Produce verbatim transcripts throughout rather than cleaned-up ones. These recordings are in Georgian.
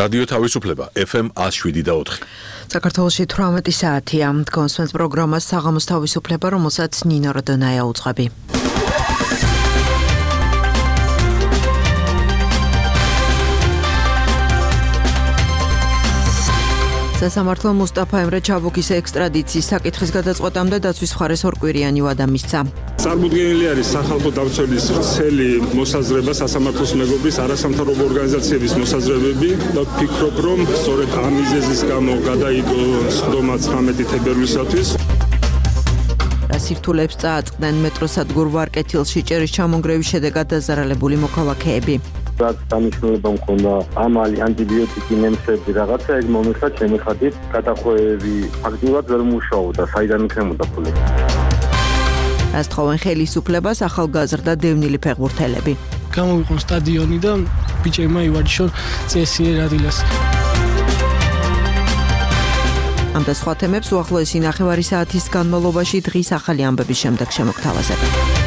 რადიო თავისუფლება F M one oh seven და four. საქართველოში თვრამეტი საათია. კონსპენს პროგრამას საღამოს თავისუფლება, რომელსაც ნინო როდონაია უძღვები. სასამართლო მუსტაფა ემრე ჩაბუქის ექსტრადიციის საკითხის გადაწყვეტამდე დაცვის მხარეს ორკვირიანი ვადა მისცა. წარმოუდგენელი არის სახალხო დამცველის ვრცელი მოსაზრება სასამართლოს მეგობრის არასამთავრობო ორგანიზაციების მოსაზრებები და ვფიქრობ, რომ სწორედ ამ მიზეზის გამო გადაიდო სხდომა ცხრამეტი თებერვლისათვის. რა სირთულეებს წააწყდნენ მეტროსადგურ ვარკეთილში ჭერის ჩამონგრევის შედეგად დაზარალებული მოქალაქეები. რაც დანიშნულება მქონდა ამალი ანტიბიოტიკი ნემსები რაღაცა ეგ მომიხდა ჩემი ხათით გადახვევები ფაქტიურად ვერ მუშაობდა საიდან იქნებოდა ფული. ასთხოვენ ხელისუფლებას ახალგაზრდა დევნილი ფეხბურთელები. გამოვიყო სტადიონი და ბიჭებმა ივარჯიშონ წესიერ ადგილას. ამ და სხვა თემებს უახლოესი ნახევარი საათის განმავლობაში დღის ახალი ამბების შემდეგ შემოგთავაზებ.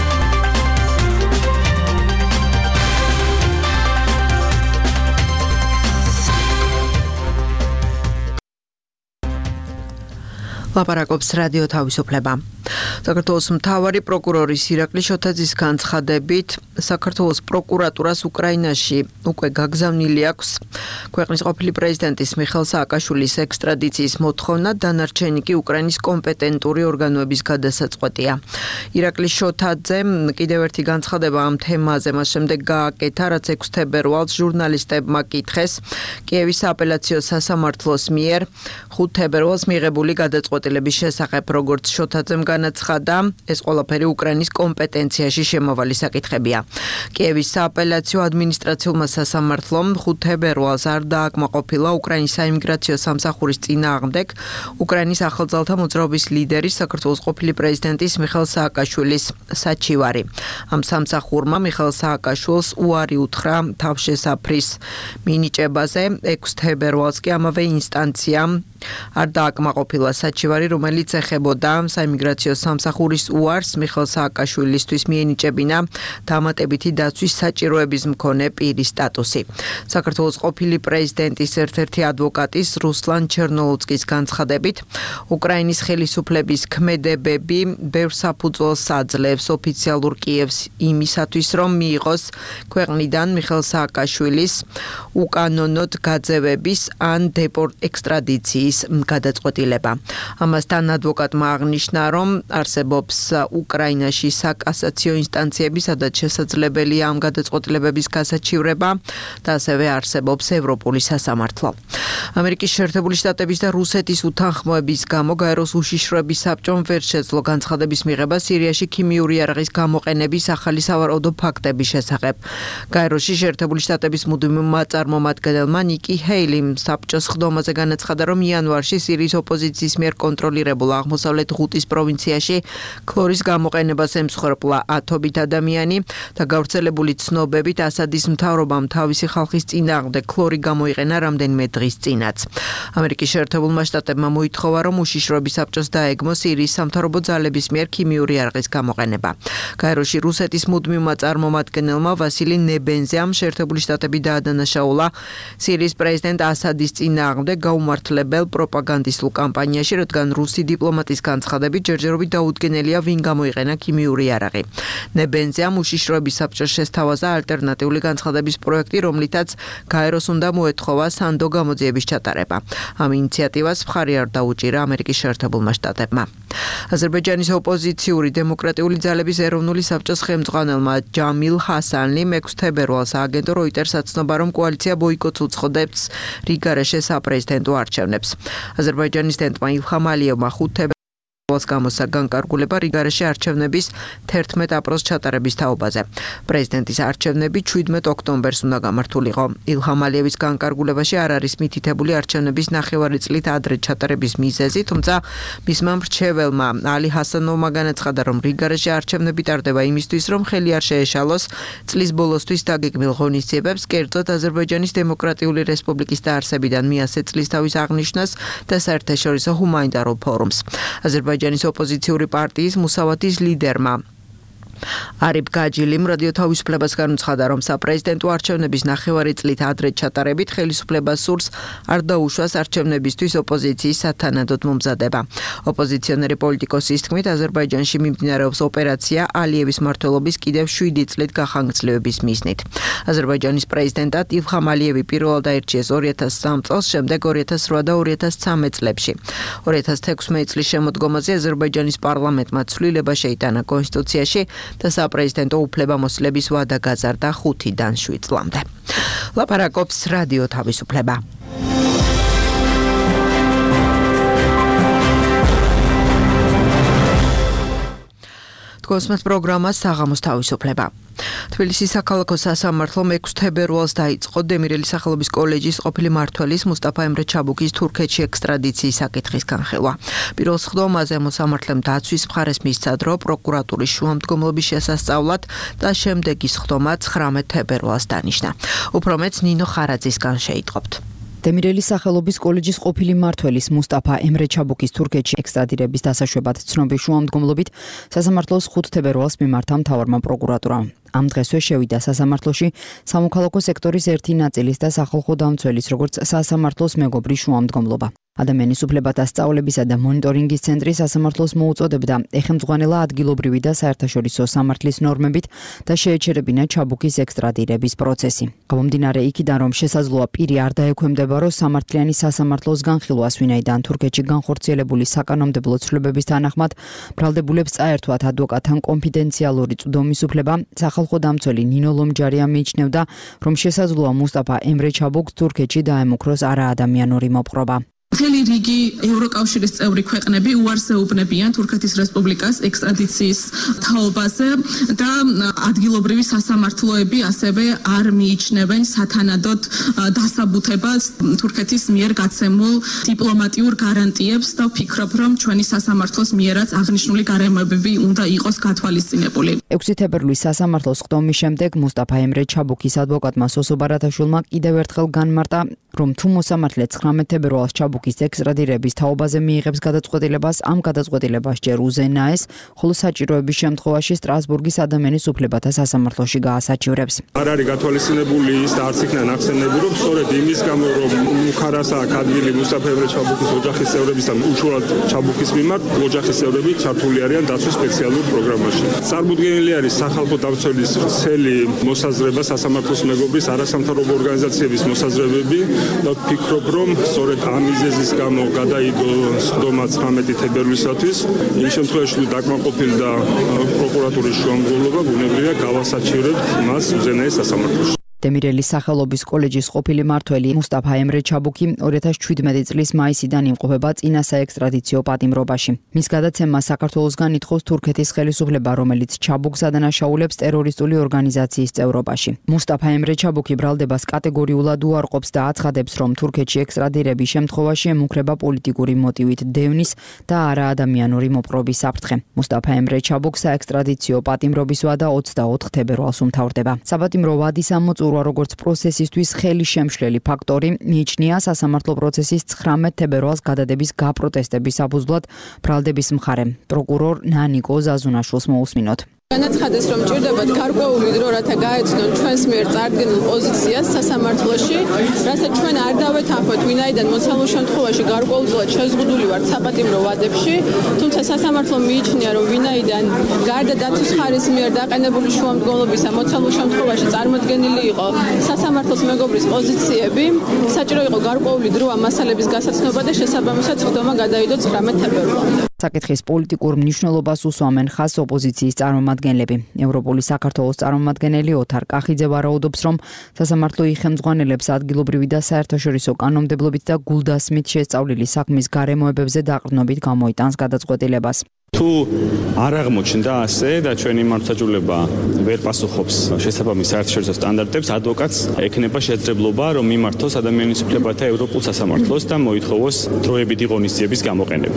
ლაპარაკობს რადიო თავისუფლება. საქართველოს მთავარი პროკურორის ირაკლი შოთაძის განცხადებით, საქართველოს პროკურატურას უკრაინაში უკვე გაგზავნილი აქვს ქვეყნის ყოფილი პრეზიდენტის მიხეილ სააკაშვილის ექსტრადიციის მოთხოვნა, დანარჩენი კი უკრაინის კომპეტენტური ორგანოების გადასაწყვეტია. ირაკლი შოთაძემ კიდევ ერთი განცხადება ამ თემაზე მას შემდეგ გააკეთა, რაც ექვსი თებერვალს ჟურნალისტებმა კითხეს კიევის სააპელაციო სასამართლოს მიერ ხუთი თებერვალს მიღებული გადაწყვეტილების შესახებ, როგორც შოთაძემ განაცხადა, ეს ყველაფერი უკრაინის კომპეტენციაში შემავალი საკითხებია. კიევის სააპელაციო ადმინისტრაციულმა სასამართლომ ხუთი თებერვალს არ დააკმაყოფილა უკრაინის საიმიგრაციო სამსახურის წინააღმდეგ უკრაინის ახალძალთა მოძრაობის ლიდერის საქართველოს ყოფილი პრეზიდენტის მიხეილ სააკაშვილის საჩივარი. ამ სამსახურმა მიხეილ სააკაშვილს უარი უთხრა თავშესაფრის მინიჭებაზე. ექვსი თებერვალს კი ამავე ინსტანციამ არ დააკმაყოფილა საჩივარი, რომელიც ეხებოდა საიმიგრაციო სამსახურის უარს მიხეილ სააკაშვილისთვის მიენიჭებინა დამატებითი დაცვის საჭიროების მქონე პირის სტატუსი. საქართველოს ყოფილი პრეზიდენტის ერთ-ერთი ადვოკატის რუსლან ჩერნოლუცკის განცხადებით, უკრაინის ხელისუფლების ქმედებები ბევრ საფუძველს აძლევს ოფიციალურ კიევს იმისათვის, რომ მიიღოს ქვეყნიდან მიხეილ სააკაშვილის უკანონოდ გაძევების ან დეპორტ ექსტრადიციის გადაწყვეტილება. ამასთან ადვოკატმა აღნიშნა, რომ არსებობს უკრაინაში საკასაციო ინსტანციები, სადაც შესაძლებელია ამ გადაწყვეტილებების გასაჩივრება და ასევე არსებობს ევროპული სასამართლო. ამერიკის შეერთებული შტატების და რუსეთის უთანხმოების გამო გაეროს უშიშროების საბჭომ ვერ შეძლო განცხადების მიღება სირიაში ქიმიური იარაღის გამოყენების ახალი სავარაუდო ფაქტების შესახებ. გაეროში შეერთებული შტატების მუდმივ მაწარმოამდგენელმა ნიკი ჰეილიმ საბჭოს ხდომაზე განაცხადა, რომ იანვარში სირიის ოპოზიციის მიერ კონტროლირებულ აღმოსავლეთ ღუტის პროვინციაში ქლორის გამოყენებას ემსხვერპლა ათობით ადამიანი და გავრცელებული ცნობებით ასადის მთავრობამ თავისი ხალხის წინააღმდეგ ქლორი გამოიყენა რამდენიმე დღის წინაც. ამერიკის შეერთებულმა შტატებმა მოითხოვა, რომ უშიშროების საბჭოს დაეგმოს სირიის სამთავრობო ძალების მიერ ქიმიური იარაღის გამოყენება. გაეროში რუსეთის მუდმივმა წარმომადგენელმა ვასილი ნებენზიამ შეერთებული შტატები დაადანაშაულა სირიის პრეზიდენტ ასადის წინააღმდეგ გაუმართლებელ პროპაგანდისტულ კამპანიაში, რადგან რუსი დიპლომატის განცხადებით ჯერჯერობით დაუდგენელია ვინ გამოიყენა ქიმიური იარაღი. ნებენზიამ უშიშროების საბჭოს შესთავაზა ალტერნატიული განცხადების პროექტი, რომლითაც გაეროს უნდა მოეთხოვა სანდო გამოძიების ჩატარება. ამ ინიციატივას მხარი არ დაუჭირა ამერიკის შეერთებულმა შტატებმა. აზერბაიჯანის ოპოზიციური დემოკრატიული ძალების ეროვნული საბჭოს ხელმძღვანელმა ჯამილ ჰასანლიმ ექვსი თებერვალს ააგენტო როიტერს აცნობა, რომ კოალიცია ბოიკოტს უწყობს რიგარეშე საპრეზიდენტო არჩევნებს. აზერბაიჯანის დენტმა ილჰამ ალიევმა ხუთი თებერვალს გამოსცა განკარგულება რიგარეშე არჩევნების თერთმეტ აპრილს ჩატარების თაობაზე. პრეზიდენტის არჩევნები შვიდმეტ ოქტომბერს უნდა გამართულიყო. ილჰამ ალიევის განკარგულებაში არ არის მითითებული არჩევნების ნახევარი წლით ადრე ჩატარების მიზეზი, თუმცა მისმა მრჩეველმა ალი ჰასანოვმა განაცხადა, რომ რიგარეშე არჩევნები ტარდება იმისთვის, რომ ხელი არ შეეშალოს წლის ბოლოსთვის დაგეგმილ ღონისძიებებს, კერძოდ აზერბაიჯანის დემოკრატიული რესპუბლიკის დაარსებიდან მიასე წლის თავის აღნიშვნას და საერთაშორისო ჰუმანიტარულ ფორუმს. აზერბაიჯანის ოპოზიციური პარტიის მუსავათის ლიდერმა არიფ გაჯილიმ რადიო თავისუფლებას განუცხადა, რომ საპრეზიდენტო არჩევნების ნახევარი წლით ადრე ჩატარებით ხელისუფლებას სურს არ დაუშვას არჩევნებისთვის ოპოზიციის სათანადოდ მომზადება. ოპოზიციონერი პოლიტიკოსის თქმით, აზერბაიჯანში მიმდინარეობს ოპერაცია ალიევის მმართველობის კიდევ შვიდი წლით გახანგრძლივების მიზნით. აზერბაიჯანის პრეზიდენტად ილხამ ალიევი პირველად აირჩიეს ორი ათას სამ წელს, შემდეგ ორი ათას რვა და ორი ათას ცხრამეტ წლებში. ორი ათას თექვსმეტ წლის შემოდგომაზე აზერბაიჯანის პარლამენტმა ცვლილება შეიტანა კონსტიტუციაში და საპრეზიდენტო უფლებამოსილების ვადა გაზარდა ხუთიდან შვიდ წლამდე. ლაპარაკობს რადიო თავისუფლება. კოსმოს პროგრამა საღამოს თავისუფლება. თბილისის საქალაქო სასამართლომ ექვსი თებერვალს დაიწყო დემირელის სახელობის კოლეჯის ყოფილი მმართველის მუსტაფა ემრე ჩაბუკის თურქეთში ექსტრადიციის საკითხის განხილვა. პირველ სხდომაზე მოსამართლემ დაცვის მხარეს მისცა დრო პროკურატურის შუამდგომლობის შესასწავლად და შემდეგი სხდომა ცხრამეტ თებერვალს დანიშნა. უფრო მეც ნინო ხარაძისგან შეიტყობთ. დემირელის სახელობის კოლეჯის ყოფილი მმართველის მუსტაფა ემრე ჩაბუკის თურქეთში ექსტრადირების დასაშვებად ცნობის შუამდგომლობით სასამართლოს ხუთ თებერვალს მიმართა მთავარმა პროკურატურამ. ამ დღესვე შევიდა სასამართლოში სამოქალაქო სექტორის ერთი ნაწილის და სახალხო დამცველის, როგორც სასამართლოს მეგობრი შუამდგომლობა. ადამიანის უფლებათა სწავლებისა და მონიტორინგის ცენტრი სასამართლოს მოუწოდებდა ეხემძღვანელა ადგილობრივი და საერთაშორისო სამართლის ნორმებით და შეეჩერებინა ჩაბუკის ექსტრადირების პროცესი. გამომდინარე იქიდან, რომ შესაძლოა პირი არ დაექვემდებარო სამართლიანი სასამართლოს განხილვას, ვინაიდან თურქეთში განხორციელებული საკანონმდებლო ცვლილებების თანახმად ბრალდებულებს წაერთვათ ადვოკატთან კონფიდენციალური წვდომის უფლება, სახალხო დამცველი ნინო ლომჯარია მიიჩნევდა, რომ შესაძლოა მუსტაფა ემრე ჩაბუკს თურქეთში დაემუქროს არაადამიანური მოპყრობა. მთელი რიგი ევროკავშირის წევრი ქვეყნები უარს ეუბნებიან თურქეთის რესპუბლიკას ექსტრადიციის თაობაზე და ადგილობრივი სასამართლოები ასევე არ მიიჩნევენ სათანადოდ დასაბუთებას თურქეთის მიერ გაცემულ დიპლომატიურ გარანტიებს და ვფიქრობ, რომ ჩვენი სასამართლოს მიერაც აღნიშნული გარემოებები უნდა იყოს გათვალისწინებული. ექვსი თებერვლის სასამართლოს სხდომის შემდეგ მუსტაფა ემრე ჩაბუკის ადვოკატმა სოსო ბარათაშვილმა კიდევ ერთხელ განმარტა, რომ თუ მოსამართლე ცხრამეტ თებერვალს ჩაბუკის ექსტრადირების თაობაზე მიიღებს გადაწყვეტილებას, ამ გადაწყვეტილებას ჯერ უზენაეს, ხოლო საჭიროების შემთხვევაში სტრასბურგის ადამიანის უფლებათა სასამართლოში გაასაჩივრებს. არ არის გათვალისწინებული ის და არც იქნა ნახსენები, რომ სწორედ იმის გამო, რომ მუხარასა ქადვილი მუსტაფა ემრე ჩაბუკის ოჯახის წევრების და უშუალოდ ჩაბუკის მიმართ ოჯახის წევრები ჩართული არიან დაცვის სპეციალურ პროგრამაში. წარმოუდგენელი არის სახალხო დამცველის ვრცელი მოსაზრება სასამართლოს მეგობრის არასამთავრობო ორგანიზაციების მოსაზრებები და ვფიქრობ, რომ სწორედ ამ მიზეზის გამო გადაიდო სხდომა ცხრამეტი თებერვლისათვის. იმ შემთხვევაში თუ დაკმაყოფილდა პროკურატურის შუამდგომლობა, ბუნებრივია გავასაჩივრებთ მას უზენაეს სასამართლოში. დემირელის სახელობის კოლეჯის ყოფილი მმართველი მუსტაფა ემრე ჩაბუკი ორი ათას შვიდმეტი წლის მაისიდან იმყოფება წინა საექსტრადიციო პატიმრობაში. მის გადაცემას საქართველოსგან ითხოვს თურქეთის ხელისუფლება, რომელიც ჩაბუკს ადანაშაულებს ტერორისტული ორგანიზაციის წევრობაში. მუსტაფა ემრე ჩაბუკი ბრალდებას კატეგორიულად უარყოფს და აცხადებს, რომ თურქეთში ექსტრადირების შემთხვევაში ემუქრება პოლიტიკური მოტივით დევნის და არაადამიანური მოპყრობის საფრთხე. მუსტაფა ემრე ჩაბუკს საექსტრადიციო პატიმრობის ვადა ოცდაოთხ თებერვალს უმთავრდება. საპატიმრო ვადის ამოწურვა როგორც პროცესისთვის ხელი შემშლელი ფაქტორი მიიჩნია სასამართლო პროცესის ცხრამეტ თებერვალს გადადების გაპროტესტების საფუძვლად ბრალდების მხარემ. პროკურორ ნანიკო ზაზუნაშვილს მოусმინოთ. განაცხადეს, რომ ჭირდებათ გარკვეული დრო, რათა გაეცნონ ჩვენს მიერ წარდგენილ პოზიციას სასამართლოში, რასაც ჩვენ არ დავეთანხმოთ, ვინაიდან მოცემულ შემთხვევაში გარკვეულწილად შეზღუდული ვართ საპატიმრო ვადებში, თუმცა სასამართლო მიიჩნია, რომ ვინაიდან გარდა დაცვის მხარის მიერ დაყენებული შუამდგომლობისა მოცემულ შემთხვევაში წარმოდგენილი იყო სასამართლოს მეგობრის პოზიციები, საჭირო იყო გარკვეული დრო ამ მასალების გასაცნობა და შესაბამისად სხდომა გადაიდო ცხრამეტ თებერვალამდე. საკითხის პოლიტიკურ მნიშვნელობას უსვამენ ხაზს ოპოზიციის წარმომადგენლები. ევროპოლის საქართველოს წარმომადგენელი ოთარ კახიძე ვარაუდობს, რომ სასამართლო იხემძღვანელებს ადგილობრივი და საერთაშორისო კანონმდებლობით და გულდასმით შესწავლილი საქმის გარემოებებზე დაყრდნობით გამოიტანს გადაწყვეტილებას. თუ არ აღმოჩნდა ასე და ჩვენი მართლმსაჯულება ვერ პასუხობს შესაბამის საერთაშორისო სტანდარტებს, ადვოკატს ექნება შესაძლებლობა, რომ მიმართოს ადამიანის უფლებათა ევროპულ სასამართლოს და მოითხოვოს დროებითი ღონისძიების გამოყენება.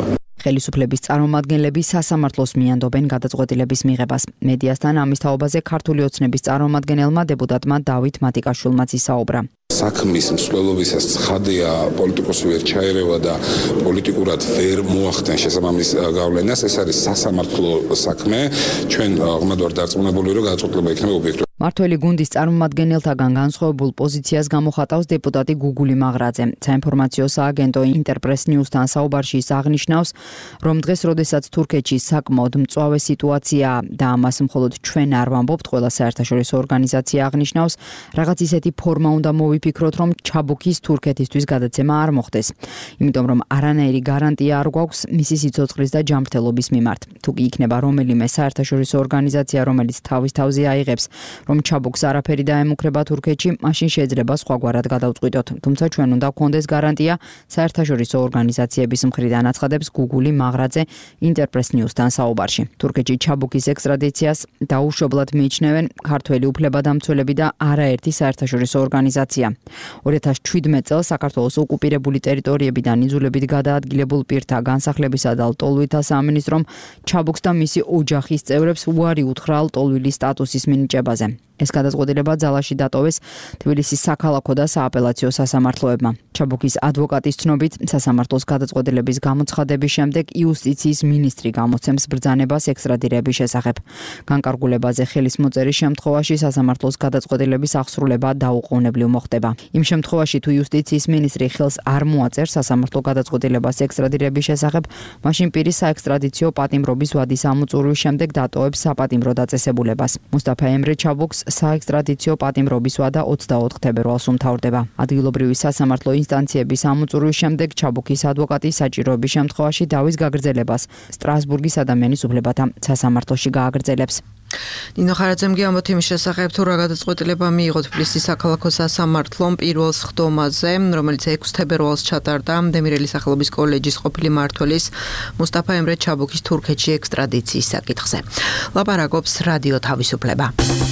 ხელისუფლების წარმომადგენლები სასამართლოს მიანდობენ გადაწყვეტილების მიღებას. მედიასთან ამის თაობაზე ქართული ოცნების წარმომადგენელმა დეპუტატმა დავით მატიკაშვილმაც ისაუბრა. საქმის მსვლელობისას ცხადია პოლიტიკოსი ვერ ჩაერევა და პოლიტიკურად ვერ მოახდენ შესაბამის გავლენას. ეს არის სასამართლო საქმე. ჩვენ ღრმად ვარ დარწმუნებული, რომ გადაწყვეტილება იქნება ობიექტური. მართველი გუნდის წარმომადგენელთაგან განსხვავებულ პოზიციას გამოხატავს დეპუტატი გუგული მაღრაძე. საინფორმაციო სააგენტო ინტერპრეს ნიუსთან საუბარში ის აღნიშნავს, რომ დღეს, როდესაც თურქეთში საკმაოდ მწვავე სიტუაციაა და ამას მხოლოდ ჩვენ არ ვამბობთ, ყველა საერთაშორისო ორგანიზაცია აღნიშნავს, რაღაც ისეთი ფორმა უნდა მოვიფიქროთ, რომ ჩაბუქის თურქეთისთვის გადაცემა არ მოხდეს. იმიტომ რომ არანაირი გარანტია არ გვაქვს მისი სიცოცხლის და ჯანმრთელობის მიმართ. თუ კი იქნება რომელიმე საერთაშორისო ორგანიზაცია, რომელიც თავის თავზე აიღებს, რომ ჩაბუქს არაფერი დაემუქრება თურქეთში, მაშინ შეიძლება სხვაგვარად გადავწყვიტოთ. თუმცა ჩვენ უნდა გვქონდეს გარანტია საერთაშორისო ორგანიზაციების მხრიდან, აცხადებს გუგული მაღრაძე ინტერპრეს ნიუსთან საუბარში. თურქეთში ჩაბუქის ექსტრადიციას დაუშვებლად მიიჩნევენ ქართველი უფლებადამცველები და არაერთი საერთაშორისო ორგანიზაცია. ორი ათას შვიდმეტ წელს საქართველოს ოკუპირებული ტერიტორიებიდან იძულებით გადაადგილებულ პირთა განსახლებისა და ლტოლვილთა სამინისტრომ ჩაბუქს და მისი ოჯახის წევრებს უარი უთხრა ლტოლვილის სტატუსის მინიჭებაზე. ეს გადაწყვეტილება ძალაში დატოვეს თბილისის საქალაქო და სააპელაციო სასამართლოებმა. ჩაბუქის ადვოკატის ცნობით, სასამართლოს გადაწყვეტილების გამოცხადების შემდეგ იუსტიციის მინისტრი გამოცემს ბრძანებას ექსტრადირების შესახებ. განკარგულებაზე ხელის მოწერის შემთხვევაში სასამართლოს გადაწყვეტილების აღსრულება დაუყოვნებლივ მოხდება. იმ შემთხვევაში, თუ იუსტიციის მინისტრი ხელს არ მოაწერს სასამართლო გადაწყვეტილებას ექსტრადირების შესახებ, მაშინ პირის საექსტრადიციო პატიმრობის ვადის ამოწურვის შემდეგ დატოვებს საპატიმრო დაწესებულებას. მუსტაფა ემრე ჩაბუქს საექსტრადიციო პატიმრობის ვადა ოცდაოთხ თებერვალს უმთავრდება. ადგილობრივი სასამართლო ინსტანციების ამოწურვის შემდეგ ჩაბუქის ადვოკატი საჭიროების შემთხვევაში დავის გაგრძელებას სტრასბურგის ადამიანის უფლებათა სასამართლოში გააგრძელებს. ნინო ხარაძემ გიამბობთ იმის შესახებ, თუ რა გადაწყვეტილება მიიღო თბილისის საქალაქო სასამართლომ პირველ სხდომაზე, რომელიც ექვსი თებერვალს ჩატარდა დემირელის სახელობის კოლეჯის ყოფილი მმართველის მუსტაფა ემრე ჩაბუქის თურქეთში ექსტრადიციის საკითხზე. ლაპარაკობს რადიო თავისუფლება.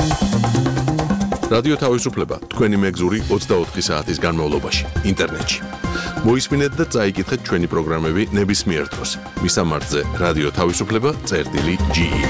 რადიო თავისუფლება თქვენი მეგზური ოცდაოთხი საათის განმავლობაში ინტერნეტში. მოისმინეთ და წაიკითხეთ ჩვენი პროგრამები ნებისმიერ დროს. მისამართზე რადიო თავისუფლება წერტილი ჯი ი.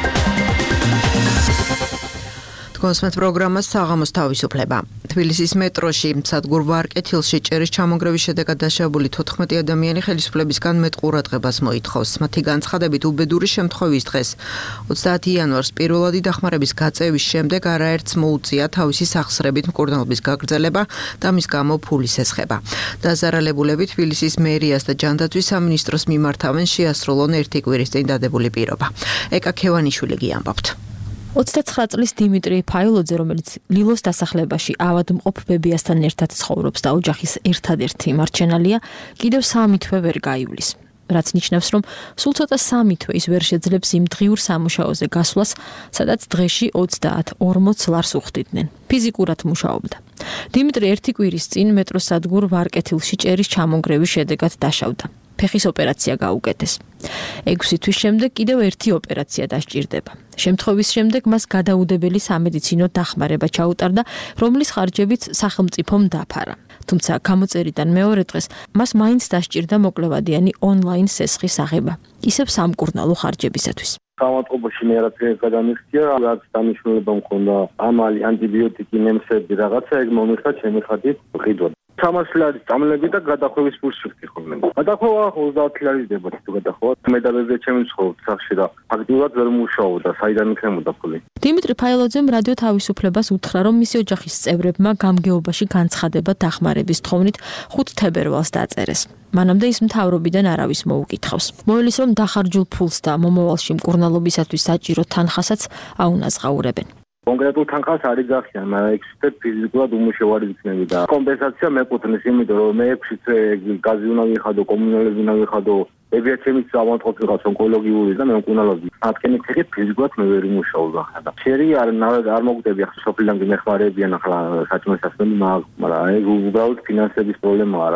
კონსმეთ პროგრამას საღამოს თავისუფლება. თბილისის მეტროში სადგურ ვარკეთილში ჭერის ჩამონგრევის შედეგად დაშავებული თოთხმეტი ადამიანი ხელისუფლებისგან მეტ ყურადღებას მოითხოვს. მათი განცხადებით, უბედური შემთხვევის დღეს ოცდაათი იანვარს პირველადი დახმარების გაწევის შემდეგ არაერთს მოუწია თავისი სახსრებით მკურნალობის გაგრძელება და მის გამო ფულის ესხება. დაზარალებულები თბილისის მერიას და ჯანდაცვის სამინისტროს მიმართავენ შეასრულონ ერთი კვირის წინ დადებული პირობა. ეკა ქევანიშვილი გიამბობთ. ოცდაცხრა წლის დიმიტრი ფაილოძე, რომელიც ლილოს დასახლებაში ავადმყოფ ბებიასთან ერთად ცხოვრობს და ოჯახის ერთადერთი მარჩენალია, კიდევ სამი თვე ვერ გაივლის. რაც ნიშნავს, რომ სულ ცოტა სამი თვე ის ვერ შეძლებს იმ დღიურ სამუშაოზე გასვლას, სადაც დღეში ოცდაათ ორმოც ლარს უხდიდნენ. ფიზიკურად მუშაობდა. დიმიტრი ერთი კვირის წინ მეტროს სადგურ ვარკეთილში ჭერის ჩამონგრევის შედეგად დაშავდა. ფეხის ოპერაცია გაუკეთეს. ექვსი თვის შემდეგ კიდევ ერთი ოპერაცია დასჭირდება. შემთხვევის შემდეგ მას გადაუდებელი სამედიცინო დახმარება ჩაუტარდა, რომლის ხარჯებით სახელმწიფომ დაფარა. თუმცა გამოწერიდან მეორე დღეს მას მაინც დასჭირდა მოკლევადიანი ონლაინ სესხის აღება, ისევ სამკურნალო ხარჯებისათვის. გამატყობაში მე არაფერი გადამიხდია, რაც დანიშნულება მქონდა ამალი, ანტიბიოტიკი, ნემსები, რაღაცა, ეგ მომიხდა ჩემი ხათით ვყიდვად. სამას ლარის წამლები და გადახვევის ფულს ვიხდი ხოლმე. გადახვევა ოცდაათი ლარის დებოდი თუ გადახვევა. მე და ბებია ჩემი ცხოვრობ სახში და ფაქტიურად ვერ მუშაობდა, საიდან იქნებოდა ფული. დიმიტრი ფაილოძემ რადიო თავისუფლებას უთხრა, რომ მისი ოჯახის წევრებმა გამგეობაში განცხადება დახმარების თხოვნით ხუთი თებერვალს დაწერეს. მანამდე ის მთავრობიდან არავის მოუკითხავს. მოელის, რომ დახარჯულ ფულს და მომავალში მკურნალობისათვის საჭირო თანხასაც აუნაზღაურებენ. კონკრეტულ თანხას არ იძახიან, მაგრამ ექსპერტ ფიზიკურად უმუშევარი იქნება და კომპენსაცია მეკუთვნის, იმიტომ რომ მე ექვსი თვე გაზი უნდა ვიხადო, კომუნალები უნდა ვიხადო, ბებია ჩემი ავადმყოფი ვიყავს ონკოლოგიური და მე მკურნალობდი. მათკენი ფეხით ფიზიკურად მე ვერ ვიმუშაობა ხა და შერი არ არ მოგდები ახლა სოფლიდან გიმეხმარებიან ახლა საჭმელს ასმენი, მაგრამ აი უბრალოდ ფინანსების პრობლემაა რა.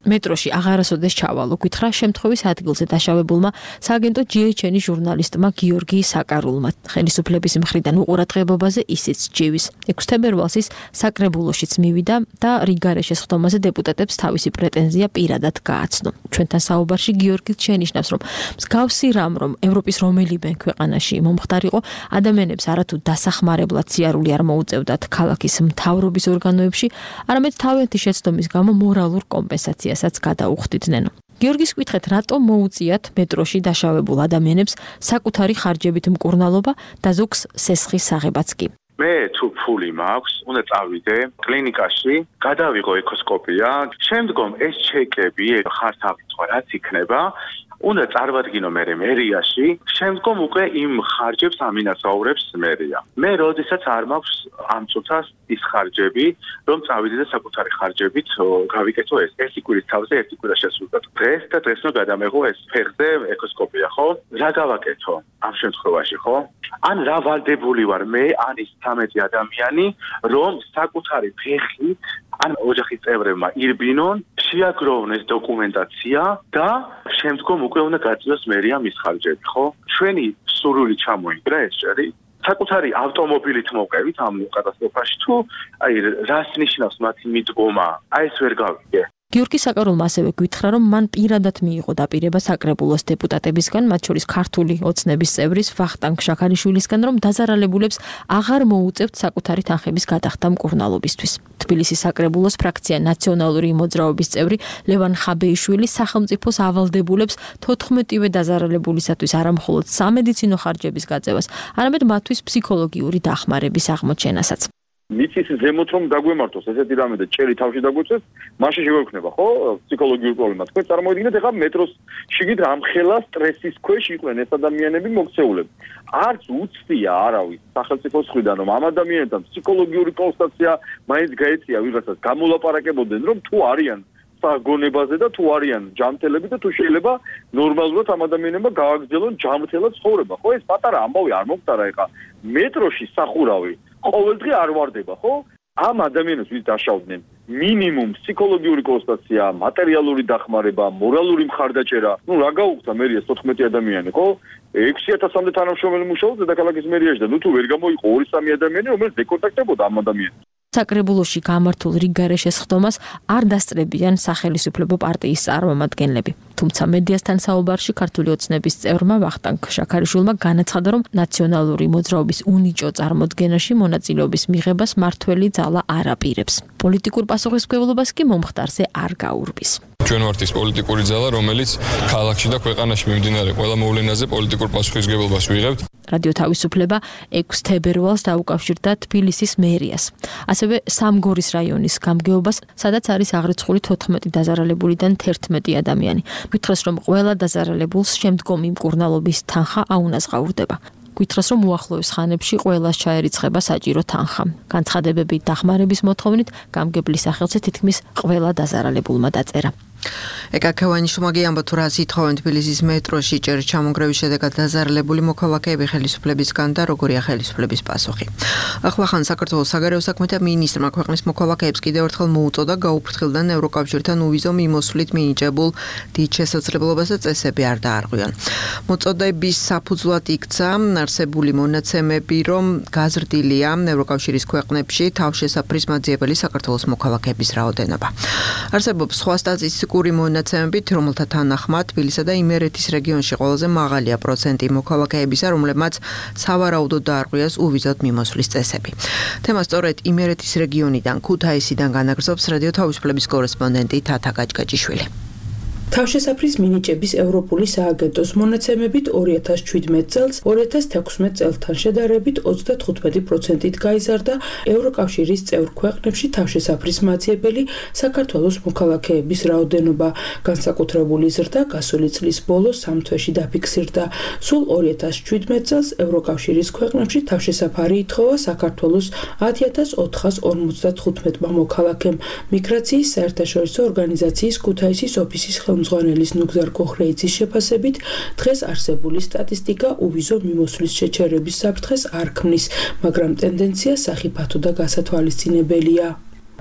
მეტროში აღარასოდეს ჩავალო, გითხრა შემთხვევის ადგილზე დაშავებულმა სააგენტო ჯი ეიჩ ენ-ის ჟურნალისტმა გიორგი საკარულმა. ხელისუფლების მხრიდან უყურადღებობაზე ისიც ჯივის. ექვსთებერვალს ის საკრებულოშიც მივიდა და რიგარე შესხდომაზე დეპუტატებს თავისი პრეტენზია პირადად გააცნო. ჩვენთან საუბარში გიორგი შენიშნავს, რომ მსგავსი რამ, რომ ევროპის რომელიმე ქვეყანაში მომხდარიყო, ადამიანებს არათუ დასახმარებლად სიარული არ მოუწევდათ ქალაქის მთავრობის ორგანოებში, არამედ თავიანთი შეცდომის გამო მორალურ კომპენსაციასაც გადაუხდიდნენ. გიორგის კითხეთ, რატომ მოუწიათ მეტროში დაშავებულ ადამიანებს საკუთარი ხარჯებით მკურნალობა და ზოგს სესხის აღებაც კი. მე თუ ფული მაქვს, უნდა წავიდე კლინიკაში, გადავიღო ეკოსკოპია, შემდგომ ეს ჩეკები ხართ ავიწყო, რაც იქნება, უნდა წარვადგინო მე მერიაში, შემდგომ უკვე იმ ხარჯებს ამინაცაურებს მერია. მე როდესაც არ მაქვს ამ წუთას ის ხარჯები, რომ წავიდე და საკუთარი ხარჯებით გავიკეთო ეს. ერთი კვირის თავზე ერთი კვირა შესრულდა. დღეს და დღეს უნდა გადამეღო ეს ფეხზე ეკოსკოპია, ხო? რა გავაკეთო ამ შემთხვევაში, ხო? ან რა ვალდებული ვარ მე, ან ის ცამეტი ადამიანი, რომ საკუთარი ფეხით ან ოჯახის წევრებმა ირბინონ, შეაგროვნეს დოკუმენტაცია და შემდგომ უკვე უნდა გაწიოს მერია მის ხარჯები, ხო? ჩვენი სურვილი ჩამოიგრა ეს ჭერი. საკუთარი ავტომობილით მოვყევით ამ კატასტროფაში თუ აი რას ნიშნავს მათი მიდგომა? აი ეს ვერ გავიგე. გიორგი საკარულმა ასევე გითხრა, რომ მან პირადად მიიღო დაპირება საკრებულოს დეპუტატებისგან, მათ შორის ქართული ოცნების წევრის ვახტანგ შაქარიშვილისგან, რომ დაზარალებულებს აღარ მოუწევთ საკუთარი თანხების გადახდა მკურნალობისთვის. თბილისის საკრებულოს ფრაქცია ნაციონალური მოძრაობის წევრი ლევან ხაბეიშვილი სახელმწიფოს ავალდებულებს თოთხმეტივე დაზარალებულისათვის არამხოლოდ სამედიცინო ხარჯების გაწევას, არამედ მათთვის ფსიქოლოგიური დახმარების აღმოჩენასაც. მიწის ზემოთ რომ დაგვემართოს ესეთი რამე და ჭერი თავში დაგვეწეს, მაშინ შევექნება, ხო, ფსიქოლოგიური პრობლემა. თქვენ წარმოიდგინეთ, ეხლა მეტროს შიგნით ამხელა სტრესის ქვეშ იყვნენ ეს ადამიანები მოქცეულები. არც უცდია არავის სახელმწიფოს მხრიდან, რომ ამ ადამიანებთან ფსიქოლოგიური კონსულტაცია მაინც გაეწია ვიღაცას, გამოლაპარაკებოდნენ, რომ თუ არიან საგონებაზე და თუ არიან ჯანმრთელები და თუ შეიძლება ნორმალურად ამ ადამიანებმა გააგრძელონ ჯანმრთელად ცხოვრება, ხო? ეს პატარა ამბავი არ მომხდარა ეხლა მეტროში სახურავი ყოველდღე არ ვარდება, ხო? ამ ადამიანებს ვის დაშავდნენ, მინიმუმ ფსიქოლოგიური კონსულტაცია, მატერიალური დახმარება, მორალური მხარდაჭერა. ნუ რა გაუხდა მერიას თოთხმეტი ადამიანი, ხო? ექვსი ათასამდე თანამშრომელი მუშაობს დედაქალაქის მერიაში და ნუ თუ ვერ გამოიყო ორი სამი ადამიანი, რომელიც დეკონტაქტებოდა ამ ადამიანს. საკრებულოში გამართულ რიგარე შესხდომას არ დასწრებიან სახელისუფლებო პარტიის წარმომადგენლები. თუმცა მედიასთან საუბარში ქართული ოცნების წევრმა ვახტანგ შაქარიშვილმა განაცხადა, რომ ნაციონალური მოძრაობის უნიჭო წარმოდგენაში მონაწილეობის მიღებას მართველი ძალა არ აპირებს. პოლიტიკურ პასუხისმგებლობას კი მომხდარზე არ გაურბის. ჩვენ ვართ ის პოლიტიკური ძალა, რომელიც ქალაქში და ქვეყანაში მიმდინარე ყველა მოვლენაზე პოლიტიკურ პასუხისმგებლობას ვიღებთ. რადიო თავისუფლება ექვსთებერვალს დაუკავშირდა თბილისის მერიას. ასევე სამგორის რაიონის გამგეობას, სადაც არის აღრიცხული თოთხმეტი დაზარალებულიდან თერთმეტი ადამიანი. გითხრას, რომ ყველა დაზარალებულს შემდგომი მკურნალობის თანხა აუნაზღაურდება. გითხრას, რომ უახლოეს ხანებში ყველას ჩაერიცხება საჭირო თანხა. განცხადებები დახმარების მოთხოვნით გამგებლის სახელზე თითქმის ყველა დაზარალებულმა დაწერა. ეკა ქევანიშვილმა ამბა, თუ რას ითხოვენ თბილისის მეტროში ჭერის ჩამონგრევის შედეგად დაზარალებული მოქალაქეები ხელისუფლებისგან და როგორია ხელისუფლების პასუხი. ახლახან საქართველოს საგარეო საქმეთა მინისტრმა ქვეყნის მოქალაქეებს კიდევ ერთხელ მოუწოდა გაუფრთხილდნენ ევროკავშირთან უვიზო მიმოსვლით მინიჭებულ დიდ შესაძლებლობას და წესები არ დაარღვიონ. მოწოდების საფუძვლად იქცა არსებული მონაცემები, რომ გაზრდილია ევროკავშირის ქვეყნებში თავშესაფრის მაძიებელი საქართველოს მოქალაქეების რაოდენობა. არსებობს სხვა სტატისტიკა კური მონაცემებით, რომელთა თანახმად თბილისსა და იმერეთის რეგიონში ყველაზე მაღალია პროცენტი მოქალაქეებისა, რომლებმაც სავარაუდოდ დაარღვიეს უვიზოდ მიმოსვლის წესები. თემა სწორედ იმერეთის რეგიონიდან, ქუთაისიდან განაგრძობს რადიო თავისუფლების კორესპონდენტი თათა გაჭგაჭიშვილი. თავშესაფრის მინიჭების ევროპული სააგენტოს მონაცემებით ორი ათას შვიდმეტ წელს ორი ათას თექვსმეტ წელთან შედარებით ოცდათხუთმეტი პროცენტით გაიზარდა ევროკავშირის წევრ ქვეყნებში თავშესაფრის მაძიებელი საქართველოს მოქალაქეების რაოდენობა. განსაკუთრებული ზრდა გასული წლის ბოლოს სამ თვეში დაფიქსირდა. სულ ორი ათას შვიდმეტ წელს ევროკავშირის ქვეყნებში თავშესაფარი ითხოვა საქართველოს ათი ათას ოთხას ორმოცდათხუთმეტმა მოქალაქემ. მიგრაციის საერთაშორისო ორგანიზაციის ქუთაისის ოფისის მწვანელის ნუგზარ კოხრეიძის შეფასებით, დღეს არსებული სტატისტიკა უვიზო მიმოსვლის შეჩერების საფრთხეს არ ქმნის, მაგრამ ტენდენცია სახიფათო და გასათვალისწინებელია.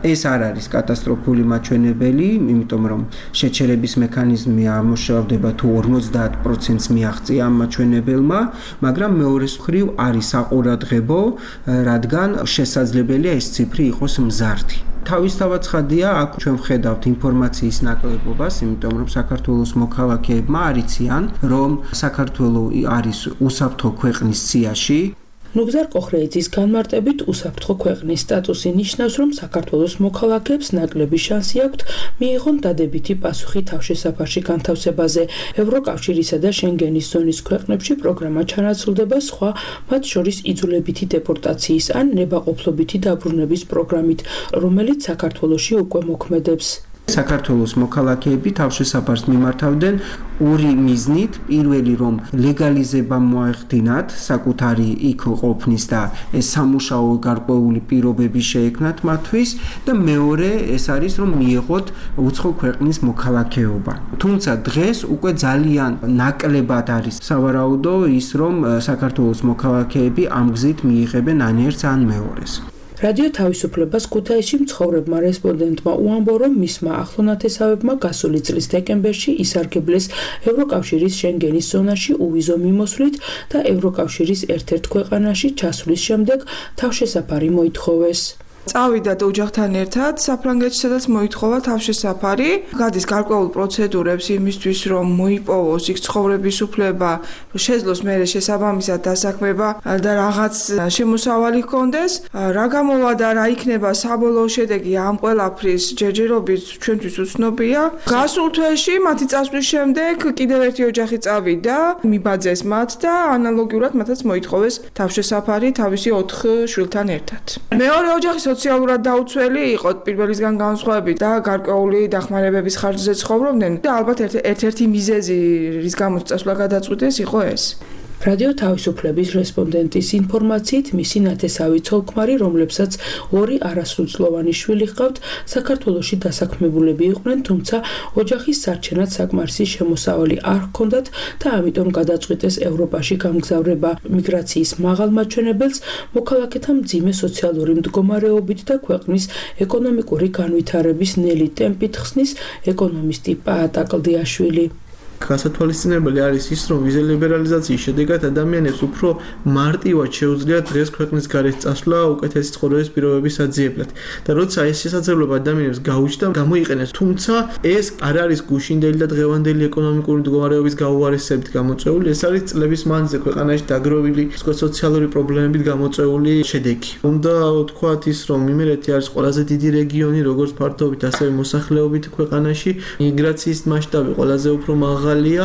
ეს არ არის კატასტროფული მაჩვენებელი, იმიტომ რომ შეჩერების მექანიზმი ამუშავდება თუ ორმოცდაათ პროცენტს მიაღწია ამ მაჩვენებელმა, მაგრამ მეორე მხრივ არის საყურადღებო, რადგან შესაძლებელია ეს ციფრი იყოს მზარდი. თავისთავად ცხადია, აქ ჩვენ ვხედავთ ინფორმაციის ნაკლებობას, იმიტომ რომ საქართველოს მოქალაქეებმა არიციან, რომ საქართველო არის უსაფრთხო ქვეყნის სიაში. ნუგზარ კოხრეიძის განმარტებით უსაფრთხო ქვეყნის სტატუსი ნიშნავს, რომ საქართველოს მოქალაქეებს ნაკლები შანსი აქვთ მიიღონ დადებითი პასუხი თავშესაფარში განთავსებაზე. ევროკავშირისა და შენგენის ზონის ქვეყნებში პროგრამა ჩანაცვლდება სხვა, მათ შორის იძულებითი დეპორტაციის ან ნებაყოფლობითი დაბრუნების პროგრამით, რომელიც საქართველოში უკვე მოქმედებს. საქართველოს მოქალაქეები თავშესაფარს მიმართავდნენ ორი მიზნით. პირველი, რომ ლეგალიზება მოეხდინათ საკუთარი იქ ყოფნის და ეს სამუშაო გარკვეული პირობები შეექმნათ მათთვის და მეორე ეს არის, რომ მიიღოთ უცხო ქვეყნის მოქალაქეობა. თუმცა დღეს უკვე ძალიან ნაკლებად არის სავარაუდო ის, რომ საქართველოს მოქალაქეები ამ გზით მიიღებენ ან ერთს ან მეორეს. რადიო თავისუფლებას ქუთაისში მცხოვრებმა რესპონდენტმა უამბო, რომ მისმა ახლონათესავებმა გასული წლის დეკემბერში ისარგებლეს ევროკავშირის შენგენის ზონაში უვიზო მიმოსვლით და ევროკავშირის ერთ-ერთ ქვეყანაში ჩასვლის შემდეგ თავშესაფარი მოითხოვეს. წავიდათ ოჯახთან ერთად საფრანგეთში, სადაც მოითხოვა თავშესაფარი. გადის გარკვეულ პროცედურებს იმისთვის, რომ მოიპოვოს იქ ცხოვრების უფლება, შეძლოს მერე შესაბამისად დასაქმება და რაღაც შემოსავალი ჰქონდეს. რა გამოვა და რა იქნება საბოლოო შედეგი ამ ყველაფრის ჯერჯერობით ჩვენთვის უცნობია. გასულ თვეში მათი წასვლის შემდეგ კიდევ ერთი ოჯახი წავიდა, მიბაძეს მათ და ანალოგიურად მათაც მოითხოვეს თავშესაფარი თავისი ოთხ შვილთან ერთად. მეორე ოჯახი სოციალურად დაუცველი იყო პირველისგან განსხვავებით და გარკვეული დახმარებების ხარჯზე ცხოვრობდნენ და ალბათ ერთ-ერთი მიზეზი, რის გამოც წასვლა გადაწყვიტეს, იყო ეს. რადიო თავისუფლების რესპონდენტის ინფორმაციით, მისი ნათესავი ცოლ-ქმარი, რომლებსაც ორი არასრულწლოვანი შვილი ჰყავთ, საქართველოში დასაქმებულები იყვნენ, თუმცა ოჯახის სარჩენად საკმარისი შემოსავალი არ ჰქონდათ და ამიტომ გადაწყვიტეს ევროპაში გამგზავრება. მიგრაციის მაღალ მაჩვენებელს მოქალაქეთა მძიმე სოციალური მდგომარეობით და ქვეყნის ეკონომიკური განვითარების ნელი ტემპით ხსნის ეკონომისტი პაატა კლდიაშვილი. გასათვალისწინებელი არის ის, რომ ვიზა ლიბერალიზაციის შედეგად ადამიანებს უფრო მარტივად შეუძლიათ დღეს ქვეყნის გარეთ წასვლა უკეთესი ცხოვრების პირობების აძიებლად. და როცა ეს შესაძლებლობა ადამიანებს გაუჩნდა, გამოიყენეს. თუმცა ეს არ არის გუშინდელი და დღევანდელი ეკონომიკური მდგომარეობის გაუარესებით გამოწვეული, ეს არის წლების მანძილზე ქვეყანაში დაგროვილი სოციალური პრობლემებით გამოწვეული შედეგი. უნდა ვთქვათ ის, რომ იმერეთი არის ყველაზე დიდი რეგიონი, როგორც ფართობით, ასევე მოსახლეობით ქვეყანაში. მიგრაციის მასშტაბი ყველაზე უფრო მაღალი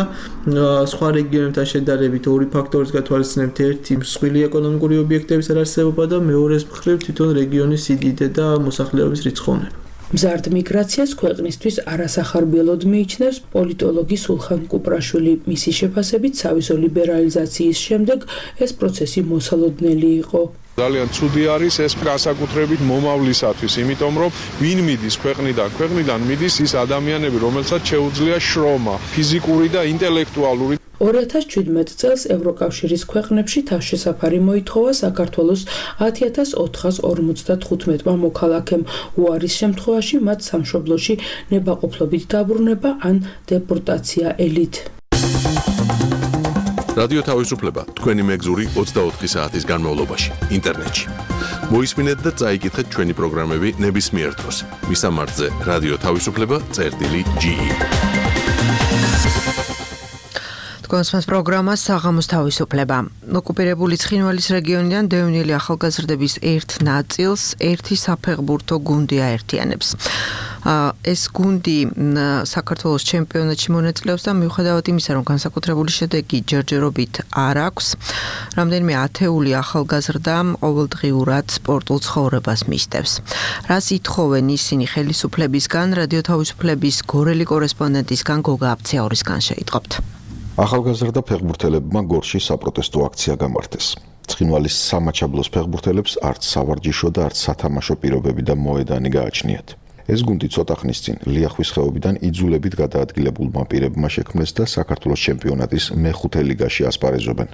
სხვა რეგიონებთან შედარებით ორი ფაქტორის გათვალისწინებით, ერთი მსხვილი ეკონომიკური ობიექტების არარსებობა და მეორეს მხრივ თვითონ რეგიონის სიდიდე და მოსახლეობის რიცხოვნება. მზარდ მიგრაციას ქვეყნისთვის არასახარბიელოდ მიიჩნევს პოლიტოლოგი სულხან კუპრაშვილი. მისი შეფასებით, სავიზო ლიბერალიზაციის შემდეგ ეს პროცესი მოსალოდნელი იყო. ძალიან ცუდი არის ეს განსაკუთრებით მომავლისათვის, იმიტომ რომ ვინ მიდის ქვეყნიდან, ქვეყნიდან მიდის ის ადამიანები, რომელსაც შეუძლია შრომა, ფიზიკური და ინტელექტუალური. ორი ათას შვიდმეტ წელს ევროკავშირის ქვეყნებში თავშესაფარი მოითხოვა საქართველოს ათი ათას ოთხას ორმოცდათხუთმეტმა მოქალაქემ. უარის შემთხვევაში მათ სამშობლოში ნებაყოფლობით დაბრუნება ან დეპორტაცია ელით. რადიო თავისუფლება თქვენი მეგზური ოცდაოთხი საათის განმავლობაში ინტერნეტში. მოისმინეთ და წაიკითხეთ ჩვენი პროგრამები ნებისმიერ დროს. მისამართზე რადიო თავისუფლება წერტილი ჯი ი. თქვენს პროგრამას საღამოს თავისუფლება. ოკუპირებული ცხინვალის რეგიონიდან დევნილი ახალგაზრდების ერთ ნაწილს ერთი საფეხბურთო გუნდი აერთიანებს. ეს გუნდი საქართველოს ჩემპიონატში მონაწილეობს და მიუხედავად იმისა, რომ განსაკუთრებული შედეგი ჯერჯერობით არ აქვს, რამდენიმე ათეული ახალგაზრდა ყოველდღიურად სპორტულ ცხოვრებას მისდევს. რას ითხოვენ ისინი ხელისუფლებისგან, რადიო თავისუფლების გორელი კორესპონდენტისგან გოგა აბციაურისგან შეიტყობთ. ახალგაზრდა ფეხბურთელებმა გორში საპროტესტო აქცია გამართეს. ცხინვალის სამაჩაბლოს ფეხბურთელებს არც სავარჯიშო და არც სათამაშო პირობები და მოედანი გააჩნიათ. ეს გუნდი ცოტა ხნის წინ ლიახვის ხეობიდან იძულებით გადაადგილებულმა პირებმა შექმნეს და საქართველოს ჩემპიონატის მეხუთე ლიგაში ასპარეზობენ.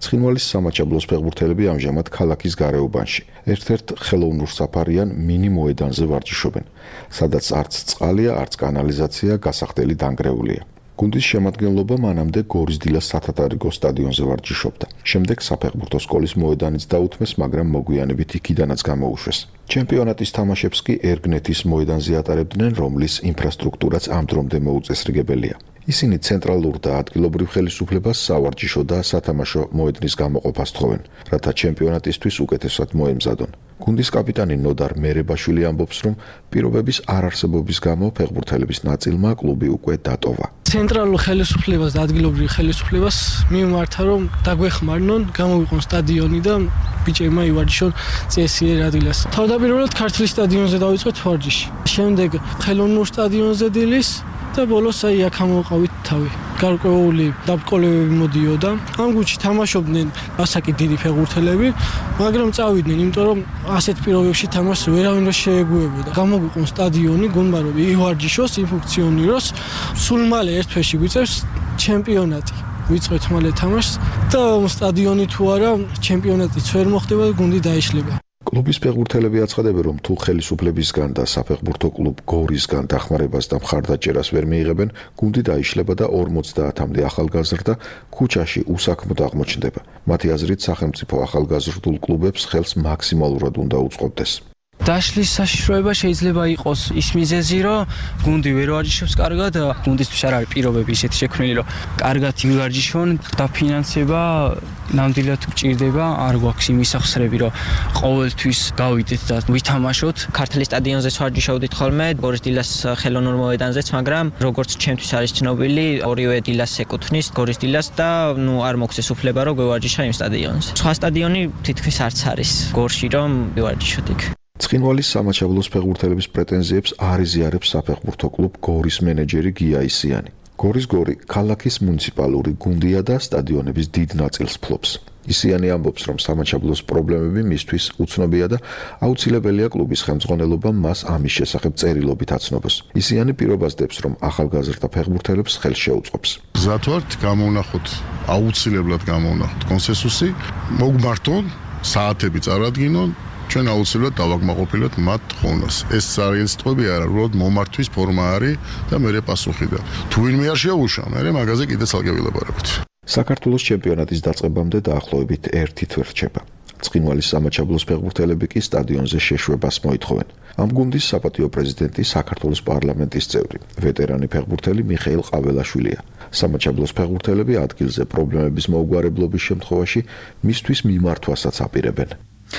ცხინვალის სამაჩაბლოს ფეხბურთელები ამჟამად ქალაქის გარეუბანში. ერთ-ერთ ხელოვნურ საფარიან მინი მოედანზე ვარჯიშობენ, სადაც არც წყალია, არც კანალიზაცია, გასახდელი დანგრეულია. გუნდის შემადგენლობა მანამდე გორისდილას სათათარიგო სტადიონზე ვარჯიშობდა. შემდეგ საფეხბურთო სკოლის მოედანიც დაუთმეს, მაგრამ მოგვიანებით იქიდანაც გამოუშვეს. ჩემპიონატის თამაშებს კი ერგნეთის მოედანზე ატარებდნენ, რომლის ინფრასტრუქტურაც ამ დრომდე მოუწესრიგებელია. ისინი ცენტრალურ და ადგილობრივ ხელისუფლებას სავარჯიშო და სათამაშო მოედნის გამოყოფას თხოვენ, რათა ჩემპიონატისთვის უკეთესად მოემზადონ. გუნდის კაპიტანი ნოდარ მერებაშვილი ამბობს, რომ პირობების არარსებობის გამო ფეხბურთელების ნაწილმა კლუბი უკვე დატოვა. ცენტრალურ ხელისუფლებას და ადგილობრივ ხელისუფლებას მიმართა, რომ დაგვეხმარნონ, გამოვიყონ სტადიონი და ბიჭებმა ივარჯიშონ წესიერ ადგილას. თავდაპირველად ქართლის სტადიონზე დავიწყეთ ვარჯიში. შემდეგ ხელოვნურ სტადიონზე დილის და ბოლოს აი აქ ამოვყავით თავი. გარკვეული დაბრკოლებები მოდიოდა. ამ გუნდში თამაშობდნენ ასაკი დიდი ფეხბურთელები, მაგრამ წავიდნენ, იმიტომ რომ ასეთ პირობებში თამაშს ვერავინ ვერ შეეგუებოდა. გამოგვიყონ სტადიონი, გუნდმა რომ ივარჯიშოს, იმფუნქციონიროს, სულ მალე ერთ თვეში გვიწევს ჩემპიონატი. ვიწყეთ მალე თამაშს და სტადიონი თუ არა, ჩემპიონატიც ვერ მოხდება და გუნდი დაიშლება. კლუბის ფეხბურთელები აცხადებენ, რომ თუ ხელისუფლებისგან და საფეხბურთო კლუბ გორისგან დახმარებას და მხარდაჭერას ვერ მიიღებენ, გუნდი დაიშლება და ორმოცდაათამდე ახალგაზრდა ქუჩაში უსაქმოდ აღმოჩნდება. მათი აზრით, სახელმწიფო ახალგაზრდულ კლუბებს ხელს მაქსიმალურად უნდა უწყობდეს. დაშლის საშიშროება შეიძლება იყოს ის მიზეზი, რომ გუნდი ვერ ვარჯიშობს კარგად, გუნდისთვის არ არის პირობები ისეთი შექმნილი, რომ კარგად ივარჯიშონ, დაფინანსება ნამდვილად გჭირდება, არ გვაქვს იმის სახსრები, რომ ყოველთვის გავიდეთ და ვითამაშოთ. ქართლის სტადიონზეც ვარჯიშობდით ხოლმე, გორისდილას ხელოვნურ მოედანზეც, მაგრამ როგორც ჩემთვის არის ცნობილი, ორივე დილას ეკუთვნის გორისდილას და ნუ არ მოგცეს უფლება, რომ გვევარჯიშა იმ სტადიონზე. სხვა სტადიონი თითქმის არც არის გორში, რომ ვივარჯიშოთ იქ. ცხინვალის სამაჩაბლოს ფეხბურთელების პრეტენზიებს არ იზიარებს საფეხბურთო კლუბ გორის მენეჯერი გია ისიანი. გორის გორი ქალაქის მუნიციპალური გუნდია და სტადიონების დიდ ნაწილს ფლობს. ისიანი ამბობს, რომ სამაჩაბლოს პრობლემები მისთვის უცნობია და აუცილებელია კლუბის ხელმძღვანელობამ მას ამის შესახებ წერილობით აცნობას. ისიანი პირობას დებს, რომ ახალგაზრდა ფეხბურთელებს ხელს შეუწყობს. გზად ვართ, გამოვნახოთ, აუცილებლად გამოვნახოთ კონსენსუსი, მოგმართონ, საათები წარადგინონ. ჩვენ აუცილებლად დავაგმაყოფილოთ მათ ხოვნას. ეს არის სიტყვები არა, უბრალოდ მომართვის ფორმა არის და მე პასუხი და თუ ვინმე არ შეუუშვა, მე მაგაზე კიდე ცალკე ვილაპარაკოთ. საქართველოს ჩემპიონატის დაწყებამდე დაახლოებით ერთი თვე რჩება. ცხინვალის სამაჩაბლოს ფეხბურთელები კი სტადიონზე შეშვებას მოითხოვენ. ამ გუნდის საპატიო პრეზიდენტი საქართველოს პარლამენტის წევრი, ვეტერანი ფეხბურთელი მიხეილ ყაველაშვილია. სამაჩაბლოს ფეხბურთელები ადგილზე პრობლემების მოუგვარებლობის შემთხვევაში მისთვის მიმართვასაც აპირებენ.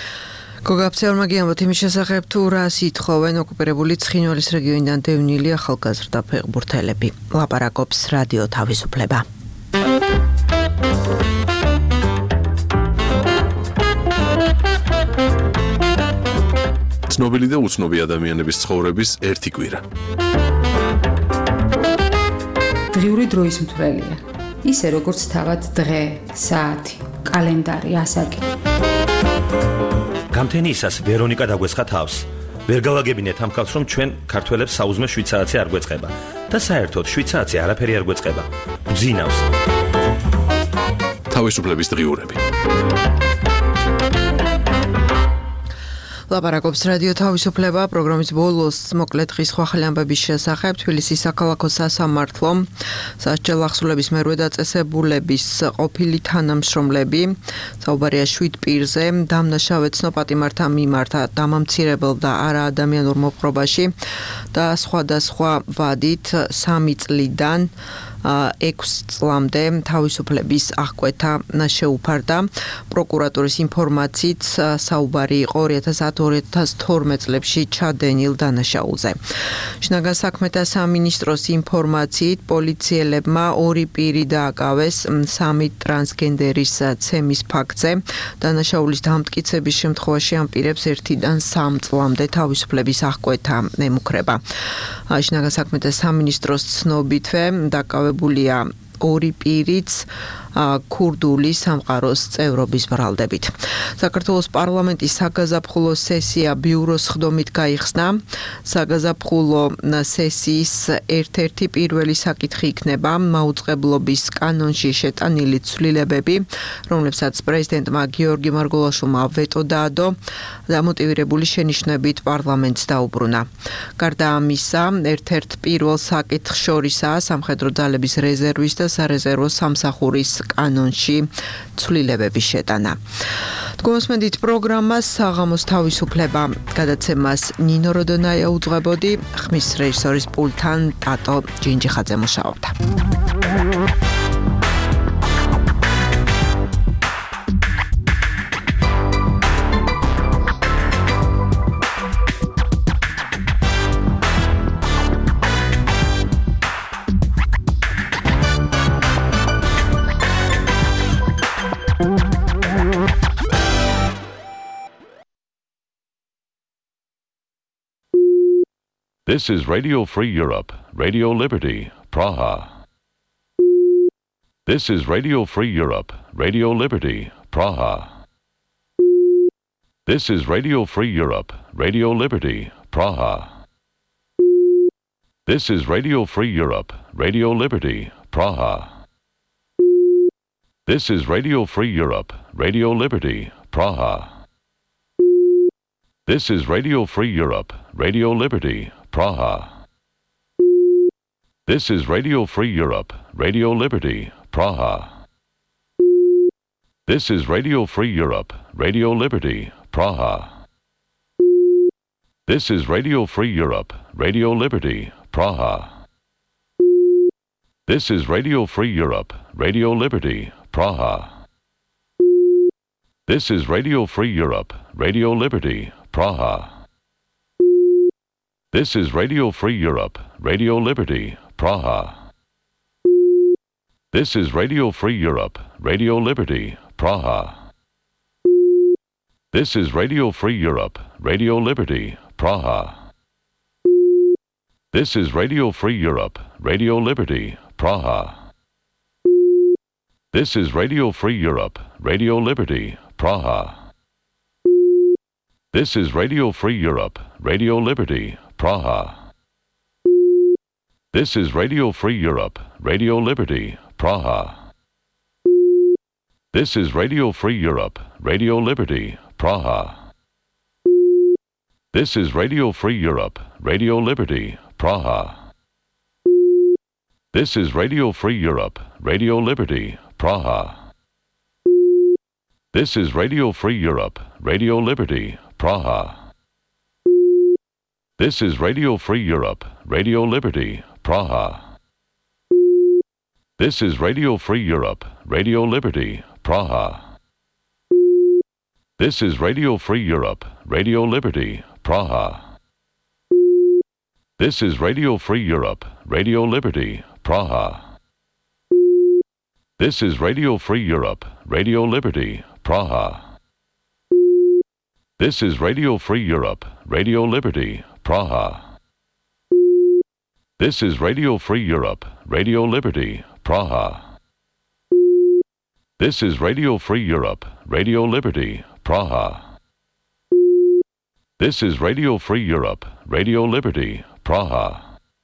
გოგაფცეულმა გიამბოთ იმის შესახებ, თუ რას ითხოვენ ოკუპირებული ცხინვალის რეგიონიდან დევნილი ახალგაზრდა ფეხბურთელები. ლაპარაკობს რადიო თავისუფლება. ცნობილი და უცნობი ადამიანების ცხოვრების ერთი კვირა. დღიური დროის მთვრელია. ისე როგორც თავად დღე, საათი, კალენდარი, ასაკი. გამთენიისას ვერონიკა დაგვესხა თავს. ვერ გავაგებინეთ ამ ხალხს, რომ ჩვენ ქართველებს საუზმე შვიცარიცი არ გვეწყება და საერთოდ შვიცარიცი არაფერი არ გვეწყება. გძინავს. თავისუფლების დღიურები. ლაპარაკობს რადიო თავისუფლება, პროგრამის ბოლოს მოკლედ დღის ხვახელი ამბების შესახებ. თბილისის საქალაქო სასამართლომ სასჯელ ახსულების მერვე დაწესებულების ყოფილი თანამშრომლები, საუბარია შვიდ პირზე, დამნაშავე ცნოპატიმართა მიმართ დამამცირებელ და არაადამიანურ მოპყრობაში და სხვადასხვა ვადით სამი წლიდან ექვსი წლამდე თავისუფლების აღკვეთა შეუფარდა. პროკურატურის ინფორმაციით საუბარი იყო ორი ათას ათი ორი ათას თორმეტ წლებში ჩადენილ დანაშაულზე. შინაგან საქმეთა სამინისტროს ინფორმაციით პოლიციელებმა ორი პირი დააკავეს სამი ტრანსგენდერის ცემის ფაქტზე. დანაშაულის დამტკიცების შემთხვევაში ამ პირებს ერთიდან სამ წლამდე თავისუფლების აღკვეთა ემუქრება. შინაგან საქმეთა სამინისტროს ცნობითვე დაკავებულია ორი პირიც ქურდული სამყაროს წევრობის ბრალდებით. საქართველოს პარლამენტის საგაზაფხულო სესია ბიუროს ხდომით გაიხსნა. საგაზაფხულო სესიის ერთ-ერთი პირველი საკითხი იქნება მაუწყებლობის კანონში შეტანილი ცვლილებები, რომლებსაც პრეზიდენტმა გიორგი მარგულაშვილმა ვეტო დაადო და მოტივირებული შენიშვნებით პარლამენტს დაუბრუნა. გარდა ამისა, ერთ-ერთ პირველ საკითხს შორისაა სამხედრო ძალების რეზერვის და სარეზერვო სამსახურის კანონში ცვლილებების შეტანა. თქვენსმენდით პროგრამას საღამოს თავისუფლება გადაცემას ნინო როდონაია უძღვებოდი, ხმის რეჟისორის პულტთან ტატო ჯინჯიხაძე მუშაობდა. This is Radio Free Europe, Radio Liberty, Praha. This is Radio Free Europe, Radio Liberty, Praha. This is Radio Free Europe, Radio Liberty, Praha. This is Radio Free Europe, Radio Liberty, Praha. This is Radio Free Europe, Radio Liberty, Praha. This is Radio Free Europe, Radio Liberty, Praha. This is Radio Free Europe, Radio Liberty, Praha. This is Radio Free Europe, Radio Liberty, Praha. This is Radio Free Europe, Radio Liberty, Praha. This is Radio Free Europe, Radio Liberty, Praha. This is Radio Free Europe, Radio Liberty, Praha. This is Radio Free Europe, Radio Liberty, Praha. This is Radio Free Europe, Radio Liberty, Praha. This is Radio Free Europe, Radio Liberty, Praha. This is Radio Free Europe, Radio Liberty, Praha. This is Radio Free Europe, Radio Liberty, Praha. This is Radio Free Europe, Radio Liberty, Praha. This is Radio Free Europe, Radio Liberty, Praha. This is Radio Free Europe, Radio Liberty, Praha. This is Radio Free Europe, Radio Liberty, Praha. This is Radio Free Europe, Radio Liberty, Praha. This is Radio Free Europe, Radio Liberty, Praha. This is Radio Free Europe, Radio Liberty, Praha. This is Radio Free Europe, Radio Liberty, Praha. This is Radio Free Europe, Radio Liberty, Praha. This is Radio Free Europe, Radio Liberty, Praha. This is Radio Free Europe, Radio Liberty, Praha. This is Radio Free Europe, Radio Liberty, Praha. This is Radio Free Europe, Radio Liberty, Praha. This is Radio Free Europe, Radio Liberty, Praha. This is Radio Free Europe, Radio Liberty, Praha.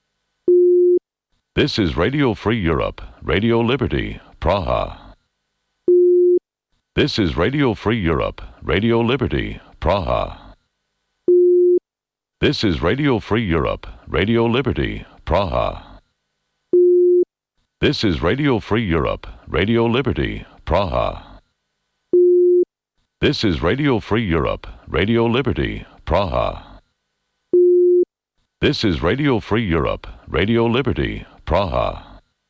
This is Radio Free Europe, Radio Liberty, Praha. This is Radio Free Europe, Radio Liberty, Praha. This is Radio Free Europe, Radio Liberty, Praha. This is Radio Free Europe, Radio Liberty, Praha. This is Radio Free Europe, Radio Liberty, Praha. This is Radio Free Europe, Radio Liberty, Praha.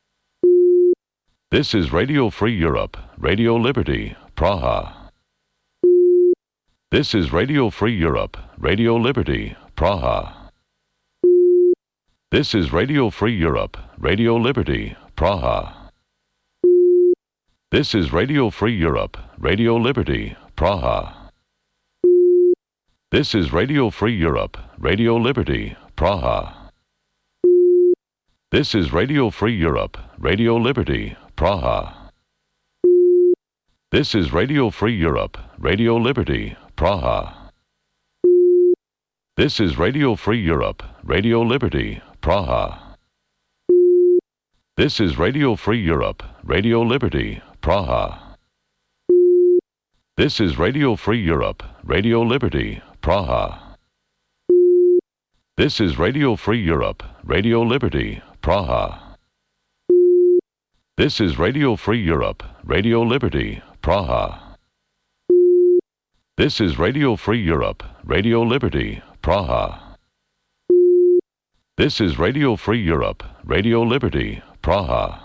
This is Radio Free Europe, Radio Liberty, Praha. This is Radio Free Europe, Radio Liberty, Praha. This is Radio Free Europe, Radio Liberty, Praha. This is Radio Free Europe, Radio Liberty, Praha. This is Radio Free Europe, Radio Liberty, Praha. This is Radio Free Europe, Radio Liberty, Praha. This is Radio Free Europe, Radio Liberty, Praha. This is Radio Free Europe, Radio Liberty, Praha. This is Radio Free Europe, Radio Liberty, Praha. This is Radio Free Europe, Radio Liberty, Praha. This is Radio Free Europe, Radio Liberty, Praha. This is Radio Free Europe, Radio Liberty, Praha. This is Radio Free Europe, Radio Liberty, Praha. This is Radio Free Europe, Radio Liberty, Praha.